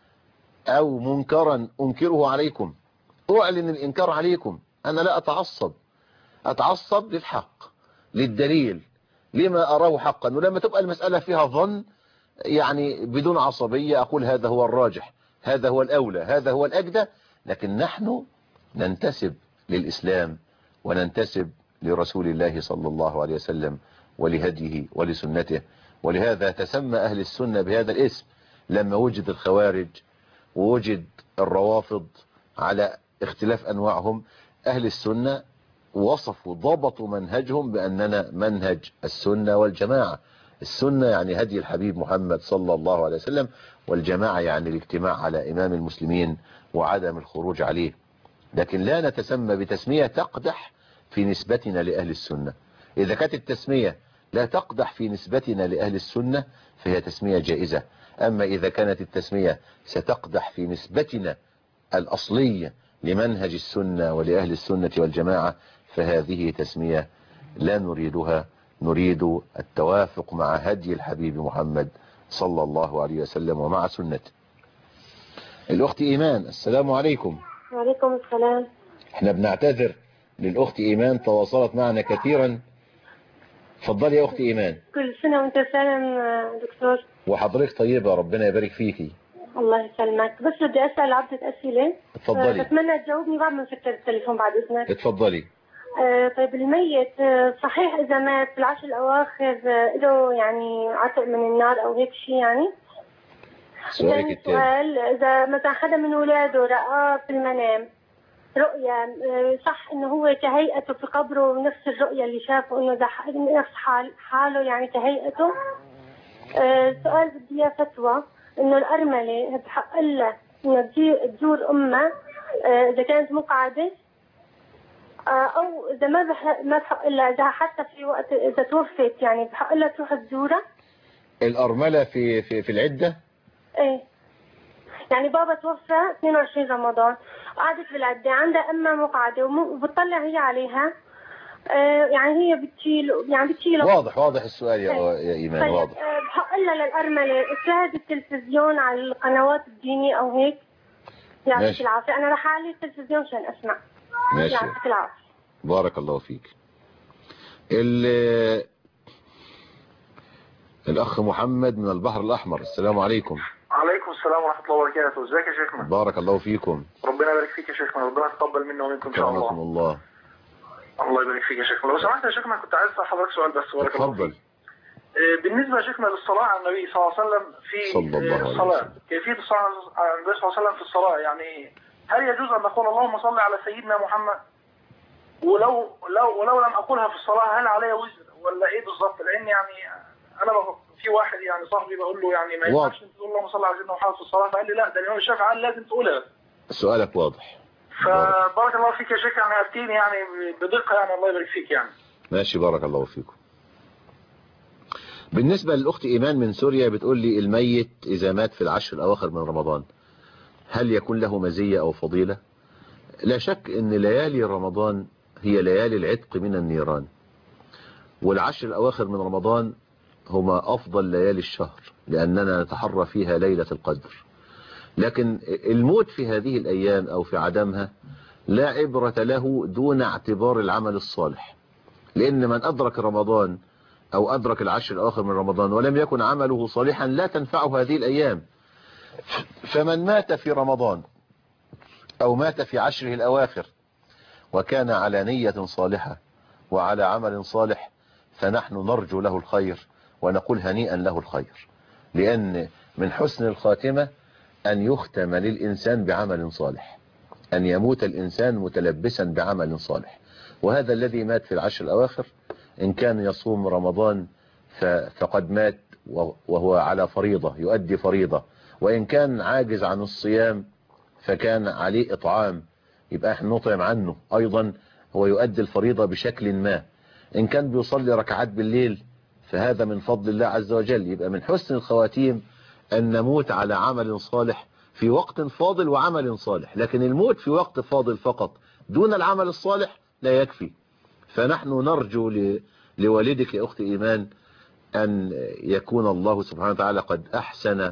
Speaker 1: أو منكرا أنكره عليكم، أعلن الإنكار عليكم، أنا لا أتعصب، أتعصب للحق، للدليل، لما أراه حقا. ولما تبقى المسألة فيها ظن يعني بدون عصبية أقول هذا هو الراجح، هذا هو الأولى، هذا هو الأجدى. لكن نحن ننتسب للإسلام وننتسب لرسول الله صلى الله عليه وسلم ولهديه ولسنته. ولهذا تسمى أهل السنة بهذا الاسم. لما وجد الخوارج ووجد الروافض على اختلاف أنواعهم، أهل السنة وصفوا ضبطوا منهجهم بأننا منهج السنة والجماعة. السنة يعني هدي الحبيب محمد صلى الله عليه وسلم، والجماعة يعني الاجتماع على إمام المسلمين وعدم الخروج عليه. لكن لا نتسمى بتسمية تقدح في نسبتنا لأهل السنة. إذا كانت التسمية لا تقدح في نسبتنا لأهل السنة فهي تسمية جائزة. أما إذا كانت التسمية ستقدح في نسبتنا الأصلية لمنهج السنة ولأهل السنة والجماعة فهذه تسمية لا نريدها، نريد التوافق مع هدي الحبيب محمد صلى الله عليه وسلم ومع سنته. الأخت إيمان، السلام عليكم.
Speaker 15: وعليكم السلام.
Speaker 1: احنا بنعتذر للأخت إيمان، تواصلت معنا كثيرا. اتفضلي يا أخت إيمان.
Speaker 15: كل سنة وانت سالم دكتور.
Speaker 1: وحضرتك طيبة، ربنا يبارك فيكي.
Speaker 15: الله يسلمك. بس بدي أسأل عدة أسئلة.
Speaker 1: اتفضلي.
Speaker 15: بتمنى تجاوبني بعد ما سكر التليفون بعد إذنك.
Speaker 1: اتفضلي.
Speaker 15: آه طيب الميت آه صحيح إذا مات في العشر الأواخر آه له يعني عتق من النار أو هيك شيء يعني؟
Speaker 1: سؤالك الثاني.
Speaker 15: سؤال، إذا مثلا حدا من أولاده رأى في المنام رؤيا، صح إنه هو كهيئته في قبره نفس الرؤيا اللي شافه، إنه نفس حال حاله يعني كهيئته؟ أه سؤال بدي إياه فتوى، إنه الأرملة بحق لها إنه تزور أمها أه إذا كانت مقعدة، أه أو إذا ما بحق ما بحق لها، إذا حتى في وقت إذا توفت يعني بحق لها تروح تزورها؟
Speaker 1: الأرملة في في في العدة؟
Speaker 15: إيه، يعني بابا توفى اثنين وعشرين رمضان، قعدت بالعدة عندها أمها مقعدة وبتطلع هي عليها، آه يعني هي بتشيل يعني بتشيل.
Speaker 1: واضح واضح السؤال يا يا إيمان.
Speaker 15: طيب
Speaker 1: واضح.
Speaker 15: آه بحق لها للأرملة تشاهد التلفزيون على القنوات الدينية أو هيك؟ يعطيك العافية، أنا رح أعلي التلفزيون عشان أسمع.
Speaker 1: ماشي،
Speaker 15: يعطيك العافية.
Speaker 1: بارك الله فيك. الأخ محمد من البحر الأحمر، السلام عليكم.
Speaker 16: عليكم السلام ورحمة الله وبركاته. ازيك يا شيخنا؟
Speaker 1: بارك الله فيكم.
Speaker 16: ربنا يبارك فيك يا شيخنا، ربنا يتقبل منا ومنكم ان شاء الله.
Speaker 1: الله
Speaker 16: الله يبارك فيك يا شيخنا. لو سمحت يا شيخنا كنت عايز اسال حضرتك سؤال بس. بارك الله فيك. بالنسبة يا شيخنا للصلاة على النبي صلى الله عليه وسلم في الصلاة، كيفية الصلاة على النبي صلى الله عليه وسلم في الصلاة، يعني هل يجوز أن نقول اللهم صل على سيدنا محمد؟ ولو لو ولو لم أقولها في الصلاة هل علي وزر ولا إيه بالظبط؟ لأن يعني أنا في واحد يعني صاحبي بقول له يعني ما ينفعش تقول اللهم صل على سيدنا محمد في الصلاة، فقال لي لا ده الإمام الشافعي قال لازم تقولها.
Speaker 1: سؤالك واضح.
Speaker 16: فبارك الله فيك يا شيخ، يعني أفتيني يعني بدقة يعني، الله يبارك فيك يعني.
Speaker 1: ماشي، بارك الله فيكم. بالنسبة للأخت إيمان من سوريا بتقول لي الميت إذا مات في العشر الأواخر من رمضان هل يكون له مزية أو فضيلة؟ لا شك أن ليالي رمضان هي ليالي العتق من النيران، والعشر الأواخر من رمضان هما أفضل ليالي الشهر لأننا نتحرى فيها ليلة القدر. لكن الموت في هذه الأيام أو في عدمها لا عبرة له دون اعتبار العمل الصالح، لأن من أدرك رمضان أو أدرك العشر الأواخر من رمضان ولم يكن عمله صالحا لا تنفعه هذه الأيام. فمن مات في رمضان أو مات في عشره الأواخر وكان على نية صالحة وعلى عمل صالح فنحن نرجو له الخير ونقول هنيئا له الخير، لأن من حسن الخاتمة أن يختم للإنسان بعمل صالح، أن يموت الإنسان متلبسا بعمل صالح. وهذا الذي مات في العشر الأواخر إن كان يصوم رمضان فقد مات وهو على فريضة يؤدي فريضة، وإن كان عاجز عن الصيام فكان عليه إطعام يبقى احنا نطعم عنه أيضا، هو يؤدي الفريضة بشكل ما. إن كان بيصلي ركعات بالليل فهذا من فضل الله عز وجل. يبقى من حسن الخواتيم أن نموت على عمل صالح في وقت فاضل وعمل صالح، لكن الموت في وقت فاضل فقط دون العمل الصالح لا يكفي. فنحن نرجو لوالدك يا أخت إيمان أن يكون الله سبحانه وتعالى قد أحسن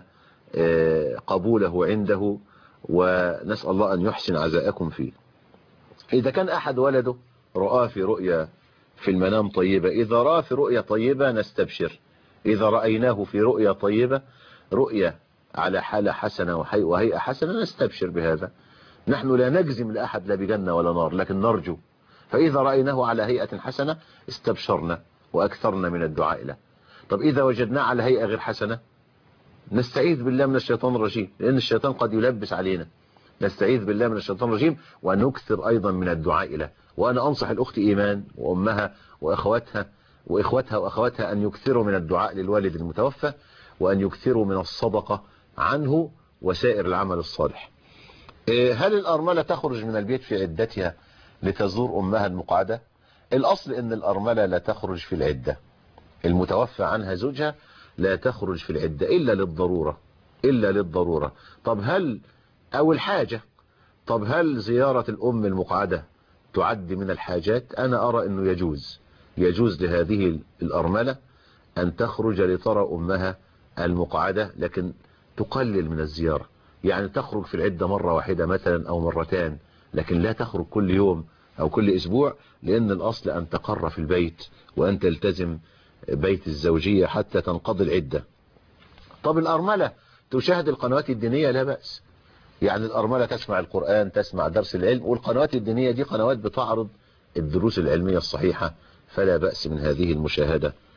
Speaker 1: قبوله عنده، ونسأل الله أن يحسن عزاءكم فيه. إذا كان أحد ولده رأى في رؤيا في المنام طيبة، إذا رأى في رؤيا طيبة نستبشر، إذا رأيناه في رؤيا طيبة رؤيا على حالة حسنة وهيئة حسنة نستبشر بهذا. نحن لا نجزم لأحد لا بجنة ولا نار، لكن نرجو. فإذا رأيناه على هيئة حسنة استبشرنا وأكثرنا من الدعاء له. طب إذا وجدناه على هيئة غير حسنة نستعيذ بالله من الشيطان الرجيم، لأن الشيطان قد يلبس علينا. نستعيذ بالله من الشيطان الرجيم ونكثر أيضا من الدعاء له. وأنا أنصح الأخت إيمان وأمها وأخواتها وإخوتها وأخواتها أن يكثروا من الدعاء للوالد المتوفى، وأن يكثروا من الصدقة عنه وسائر العمل الصالح. هل الأرملة تخرج من البيت في عدتها لتزور أمها المقعدة؟ الأصل أن الأرملة لا تخرج في العدة، المتوفى عنها زوجها لا تخرج في العدة إلا للضرورة إلا للضرورة. طب هل أو الحاجة طب هل زيارة الأم المقعدة تعد من الحاجات؟ أنا أرى أنه يجوز يجوز لهذه الأرملة أن تخرج لترى أمها المقعدة، لكن تقلل من الزيارة، يعني تخرج في العدة مرة واحدة مثلا أو مرتان، لكن لا تخرج كل يوم أو كل أسبوع، لأن الأصل أن تقر في البيت وأن تلتزم بيت الزوجية حتى تنقضي العدة. طب الأرملة تشاهد القنوات الدينية؟ لا بأس، يعني الأرملة تسمع القرآن، تسمع درس العلم، والقنوات الدينية دي قنوات بتعرض الدروس العلمية الصحيحة، فلا بأس من هذه المشاهدة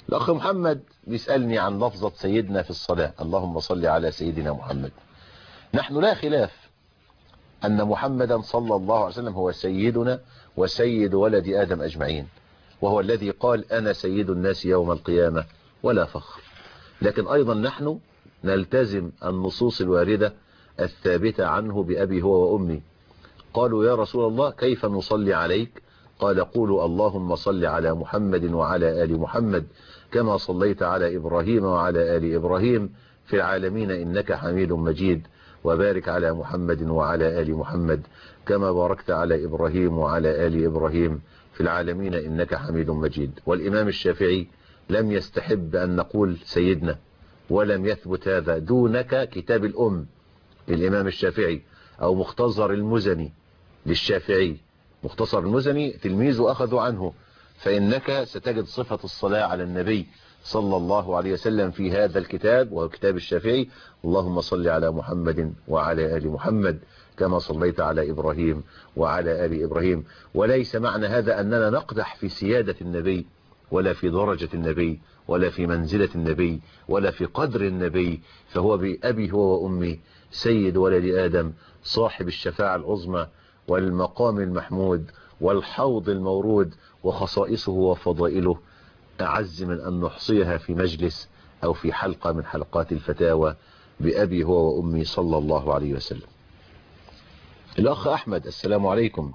Speaker 1: الأخ محمد بيسألني عن لفظة سيدنا في الصلاة، اللهم صل على سيدنا محمد. نحن لا خلاف أن محمدا صلى الله عليه وسلم هو سيدنا وسيد ولد آدم أجمعين، وهو الذي قال أنا سيد الناس يوم القيامة ولا فخر. لكن أيضا نحن نلتزم النصوص الواردة الثابتة عنه بأبي هو وأمي. قالوا يا رسول الله كيف نصلي عليك؟ قال قولوا اللهم صل على محمد وعلى آل محمد كما صليت على إبراهيم وعلى آل إبراهيم في العالمين إنك حميد مجيد، وبارك على محمد وعلى آل محمد كما باركت على إبراهيم وعلى آل إبراهيم في العالمين إنك حميد مجيد. والإمام الشافعي لم يستحب أن نقول سيدنا، ولم يثبت هذا. دونك كتاب الأم للإمام الشافعي أو مختصر المزني للشافعي، مختصر المزني تلميذه أخذوا عنه، فإنك ستجد صفة الصلاة على النبي صلى الله عليه وسلم في هذا الكتاب وهو كتاب الشافعي. اللهم صل على محمد وعلى آل محمد كما صليت على إبراهيم وعلى آل إبراهيم. وليس معنى هذا أننا نقدح في سيادة النبي ولا في درجة النبي ولا في منزلة النبي ولا في قدر النبي، فهو بأبي هو وأمي سيد ولد آدم، صاحب الشفاعة العظمى والمقام المحمود والحوض المورود، وخصائصه وفضائله أعز من أن نحصيها في مجلس أو في حلقة من حلقات الفتاوى. بأبي هو وأمي صلى الله عليه وسلم. الأخ أحمد السلام عليكم.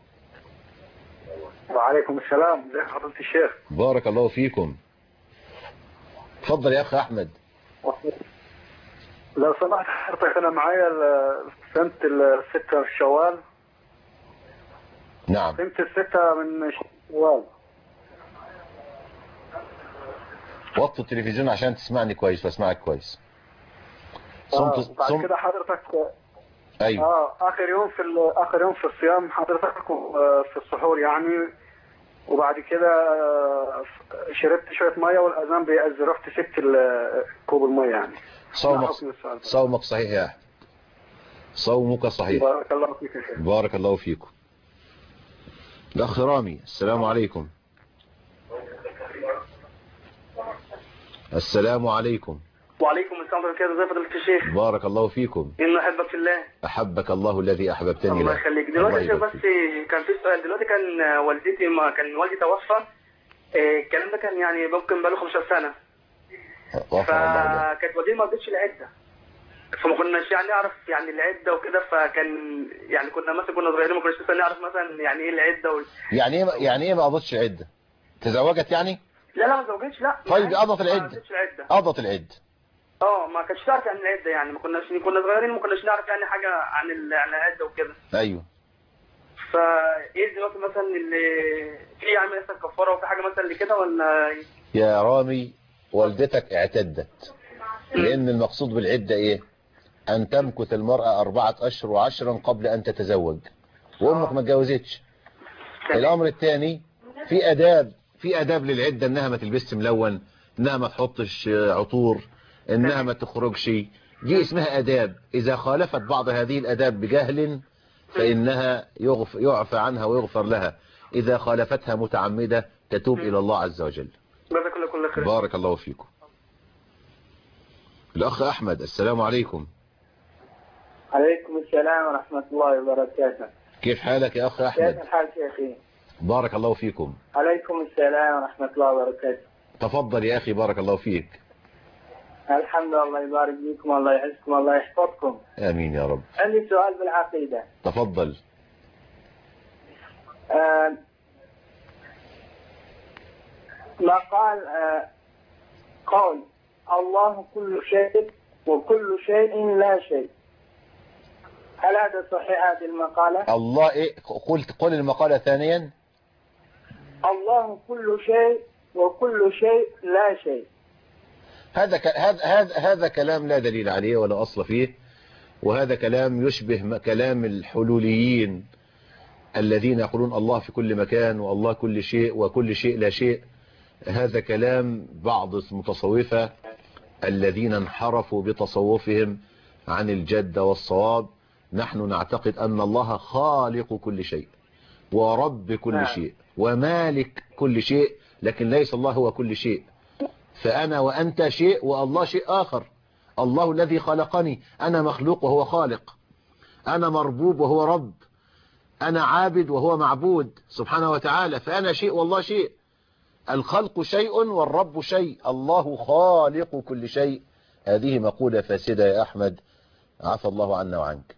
Speaker 17: وعليكم السلام، ازي حضرتك الشيخ؟
Speaker 1: بارك الله فيكم. تفضل يا أخ أحمد.
Speaker 17: لو سمحت حضرتك أنا معايا سنة الستة في شوال.
Speaker 1: نعم.
Speaker 17: سنة الستة من شوال.
Speaker 1: وطي التلفزيون عشان تسمعني كويس واسمعك كويس.
Speaker 17: صمت آه بعد صم... كده حضرتك
Speaker 1: ايوه
Speaker 17: اه اخر يوم في اخر يوم في الصيام حضرتك في السحور يعني، وبعد كده شربت شويه ميه والاذان بيأذن، رحت سبت كوب الميه يعني.
Speaker 1: صومك صومك صحيح يا احمد، صومك صحيح.
Speaker 17: بارك الله فيك يا شيخ.
Speaker 1: بارك الله فيكم. الاخ رامي السلام عليكم. السلام عليكم.
Speaker 18: وعليكم السلام ورحمة الله وبركاته. ازي فضيلة الشيخ؟
Speaker 1: بارك الله فيكم.
Speaker 18: إني أحبك في الله.
Speaker 1: أحبك الله الذي أحببتني له.
Speaker 18: الله يخليك. دلوقتي يا شيخ بس كان في سؤال. دلوقتي كان والدتي ما كان والدي توفى، الكلام ده كان يعني ممكن بقاله خمستاشر سنة. فكانت والدتي ما قضتش العدة، فما كناش يعني نعرف يعني العدة وكده، فكان يعني كنا مثلا كنا صغيرين ما كناش لسه نعرف مثلا يعني إيه العدة و...
Speaker 1: يعني إيه يعني إيه ما قضتش عدة؟ تزوجت يعني؟
Speaker 18: لا لا ما تزوجتش لا.
Speaker 1: طيب قضت العدة. قضت العدة.
Speaker 18: اه ما كانتش تعرف عن العده يعني، ما كناش كنا صغيرين ما كناش نعرف يعني حاجه عن عن العده وكده.
Speaker 1: ايوه.
Speaker 18: فايه دلوقتي مثلا اللي في يعني مثلا كفاره وفي حاجه مثلا اللي كده ولا؟
Speaker 1: يا رامي والدتك اعتدت، لان المقصود بالعده ايه؟ ان تمكث المراه اربعه اشهر وعشرا قبل ان تتزوج، وامك ما اتجوزتش. الامر الثاني في اداب في اداب للعده، انها ما تلبسش ملون، انها ما تحطش عطور، انها ما تخرجش، دي اسمها اداب. اذا خالفت بعض هذه الاداب بجهل فانها يغف يعفى عنها ويغفر لها، اذا خالفتها متعمدة تتوب الى الله عز وجل.
Speaker 18: بارك الله كل خير.
Speaker 1: بارك الله فيكم. الاخ احمد السلام عليكم.
Speaker 19: عليكم السلام ورحمة الله وبركاته.
Speaker 1: كيف حالك يا اخ احمد؟
Speaker 19: كيف الحال شيخي؟
Speaker 1: بارك الله فيكم.
Speaker 19: عليكم السلام ورحمة الله وبركاته.
Speaker 1: تفضل يا اخي بارك الله فيك.
Speaker 19: الحمد لله، الله يبارك فيكم، الله يعزكم، الله يحفظكم.
Speaker 1: امين يا رب.
Speaker 19: عندي سؤال بالعقيدة.
Speaker 1: تفضل.
Speaker 19: آه ما قال آه قول الله كل شيء وكل شيء لا شيء، هل هذا صحيح هذه المقالة؟
Speaker 1: الله ايه؟ قلت قل المقالة ثانيا.
Speaker 19: الله كل شيء وكل شيء لا شيء.
Speaker 1: هذا ك... هذا هذا هذا كلام لا دليل عليه ولا أصل فيه، وهذا كلام يشبه كلام الحلوليين الذين يقولون الله في كل مكان والله كل شيء وكل شيء لا شيء. هذا كلام بعض المتصوفة الذين انحرفوا بتصوفهم عن الجد والصواب. نحن نعتقد أن الله خالق كل شيء ورب كل شيء ومالك كل شيء، لكن ليس الله هو كل شيء. فأنا وأنت شيء والله شيء آخر. الله الذي خلقني، أنا مخلوق وهو خالق، أنا مربوب وهو رب، أنا عابد وهو معبود سبحانه وتعالى، فأنا شيء والله شيء. الخلق شيء والرب شيء، الله خالق كل شيء. هذه مقولة فاسدة يا أحمد، عفى الله عنا وعنك.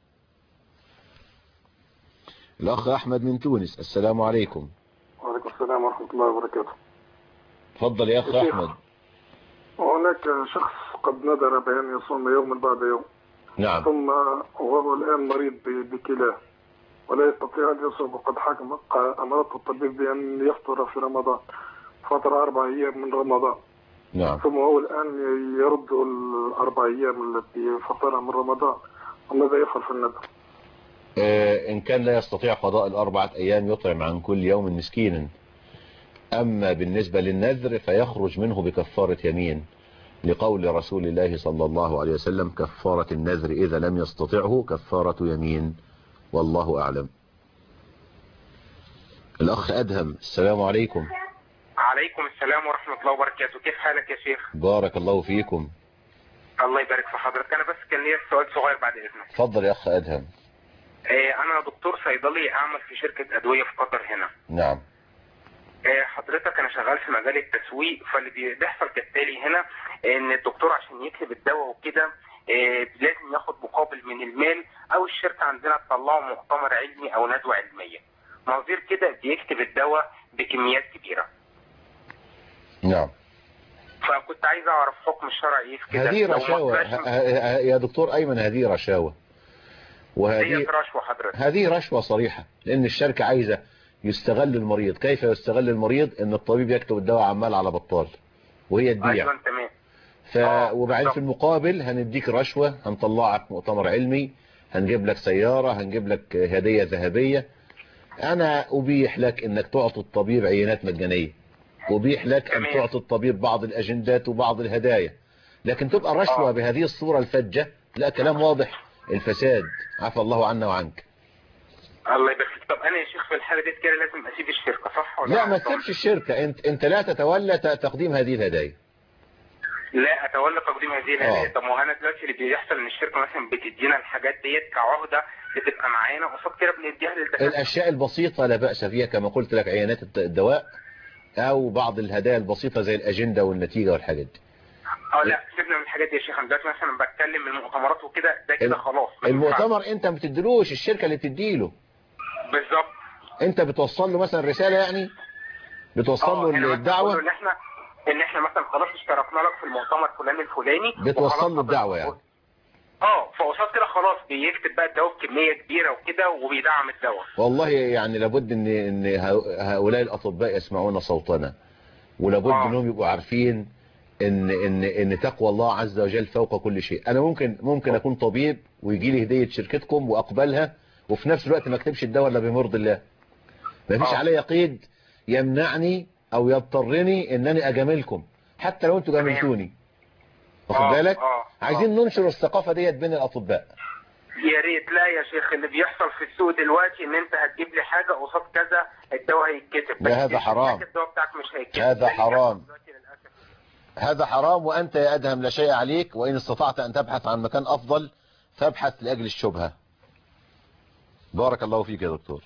Speaker 1: الأخ أحمد من تونس، السلام عليكم.
Speaker 20: وعليكم السلام ورحمة الله وبركاته.
Speaker 1: تفضل يا أخ أحمد.
Speaker 20: هناك شخص قد نذر بأن يصوم يوما بعد يوم.
Speaker 1: نعم.
Speaker 20: ثم وهو الآن مريض بكلاه ولا يستطيع أن يصوم، وقد حكم أمرته الطبيب بأن يفطر في رمضان، فطر أربع أيام من رمضان.
Speaker 1: نعم.
Speaker 20: ثم هو الآن يرد الأربع أيام التي فطرها من رمضان، وماذا يفعل في النذر؟
Speaker 1: آه إن كان لا يستطيع قضاء الأربعة أيام يطعم عن كل يوم مسكينا. أما بالنسبة للنذر فيخرج منه بكفارة يمين، لقول رسول الله صلى الله عليه وسلم: كفارة النذر إذا لم يستطعه كفارة يمين، والله أعلم. الأخ أدهم، السلام عليكم.
Speaker 21: عليكم السلام ورحمة الله وبركاته. كيف حالك يا شيخ؟
Speaker 1: بارك الله فيكم.
Speaker 21: الله يبارك في حضرتك. أنا بس كان لي سؤال صغير بعد إذنك.
Speaker 1: تفضل يا أخ أدهم.
Speaker 21: أنا دكتور صيدلي أعمل في شركة أدوية في قطر هنا.
Speaker 1: نعم.
Speaker 21: حضرتك أنا شغال في مجال التسويق، فاللي بيحصل كالتالي هنا إن الدكتور عشان يكتب الدواء وكده لازم ياخد مقابل من المال، أو الشركة عندنا تطلعه مؤتمر علمي أو ندوة علمية، نظير كده بيكتب الدواء بكميات كبيرة.
Speaker 1: نعم.
Speaker 21: فكنت عايز أعرف حكم الشرع إيه في كده.
Speaker 1: هذه رشاوى يا دكتور أيمن، هذه رشاوى، وهذه
Speaker 21: رشوة حضرتك.
Speaker 1: هذه رشوة صريحة، لأن الشركة عايزة يستغل المريض. كيف يستغل المريض؟ ان الطبيب يكتب الدواء عمال على بطال وهي تبيع.
Speaker 21: ايوه تمام.
Speaker 1: ف... وبعدين في المقابل هنديك رشوة، هنطلعك مؤتمر علمي، هنجيب لك سيارة، هنجيب لك هدية ذهبية. انا ابيح لك انك تعطي الطبيب عينات مجانية، ابيح لك ان تعطي الطبيب بعض الاجندات وبعض الهدايا، لكن تبقى رشوة آه. بهذه الصورة الفجة، لا، كلام واضح الفساد، عفى الله عنا وعنك.
Speaker 21: الله يبارك فيك. طب انا يا شيخ في الحاله دي كده لازم اسيب الشركه صح ولا
Speaker 1: لا؟ ما تسيبش الشركه، انت انت لا تتولى تقديم هذه الهدايا.
Speaker 21: لا اتولى تقديم هذه الهدايا. طب ما هو انا دلوقتي اللي بيحصل ان الشركه مثلا بتدينا الحاجات ديت كعهده بتبقى معانا، قصاد كده بنديها للدكاتره.
Speaker 1: الاشياء البسيطه لا باس فيها، كما قلت لك عينات الدواء او بعض الهدايا البسيطه زي الاجنده والنتيجه والحاجات دي.
Speaker 21: اه لا سيبنا من الحاجات دي يا شيخ. انا دلوقتي مثلا بتكلم من المؤتمرات وكده، ده كده خلاص.
Speaker 1: المؤتمر انت ما بتديلوش، الشركه اللي بتديله.
Speaker 21: بالظبط.
Speaker 1: انت بتوصل له مثلا رسالة، يعني بتوصل له الدعوة
Speaker 21: ان احنا ان احنا مثلا خلاص اشتركنا لك في المؤتمر الفلاني الفلاني،
Speaker 1: بتوصل له الدعوة يعني.
Speaker 21: اه فقصاد كده خلاص بيكتب بقى الدواء بكمية كبيرة وكده وبيدعم الدواء.
Speaker 1: والله يعني لابد ان ان هؤلاء الاطباء يسمعون صوتنا، ولابد آه. انهم يبقوا عارفين ان ان ان تقوى الله عز وجل فوق كل شيء. انا ممكن ممكن اكون طبيب ويجي لي هدية شركتكم واقبلها، وفي نفس الوقت ما اكتبش الدواء الا بمرض الله. ما فيش علي قيد يمنعني او يضطرني انني اجاملكم حتى لو انتوا جاملتوني، واخد بالك؟ عايزين ننشر الثقافة ديت بين الاطباء.
Speaker 21: يا ريت. لا يا شيخ، اللي بيحصل في السوق دلوقتي ان انت هتجيب لي حاجة قصاد كذا الدواء هيتكتب،
Speaker 1: ده هذا حرام.
Speaker 21: الدواء بتاعك مش هيتكتب،
Speaker 1: هذا حرام، هذا حرام. وانت يا ادهم لا شيء عليك، وان استطعت ان تبحث عن مكان افضل فابحث لاجل الشبهة. بارك الله فيك يا دكتور.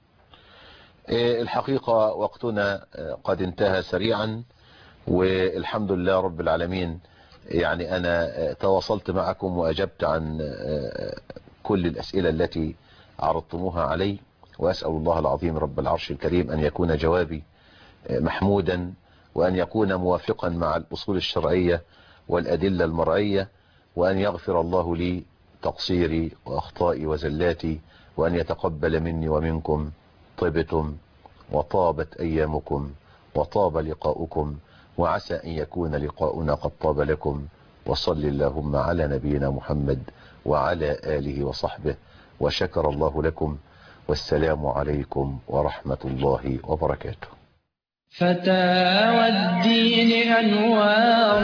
Speaker 1: الحقيقة وقتنا قد انتهى سريعا، والحمد لله رب العالمين. يعني أنا تواصلت معكم وأجبت عن كل الأسئلة التي عرضتموها علي، وأسأل الله العظيم رب العرش الكريم أن يكون جوابي محمودا، وأن يكون موافقا مع الأصول الشرعية والأدلة المرعية، وأن يغفر الله لي تقصيري وأخطائي وزلاتي، وأن يتقبل مني ومنكم. طبتم وطابت أيامكم وطاب لقاؤكم، وعسى أن يكون لقاؤنا قد طاب لكم. وصل اللهم على نبينا محمد وعلى آله وصحبه، وشكر الله لكم، والسلام عليكم ورحمة الله وبركاته.
Speaker 22: فتاوى الدين أنوار،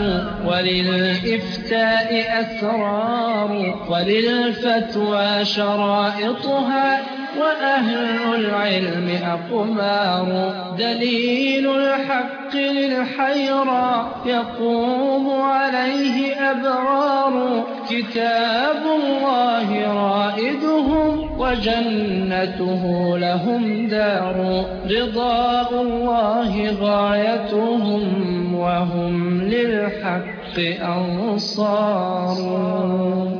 Speaker 22: وللإفتاء أسرار، وللفتوى شرائطها وأهل العلم أقمار دليل الحق للحيرى يقوم عليه أبرار كتاب الله رائدهم وجنته لهم دار رضاء الله غايتهم وهم للحق أنصار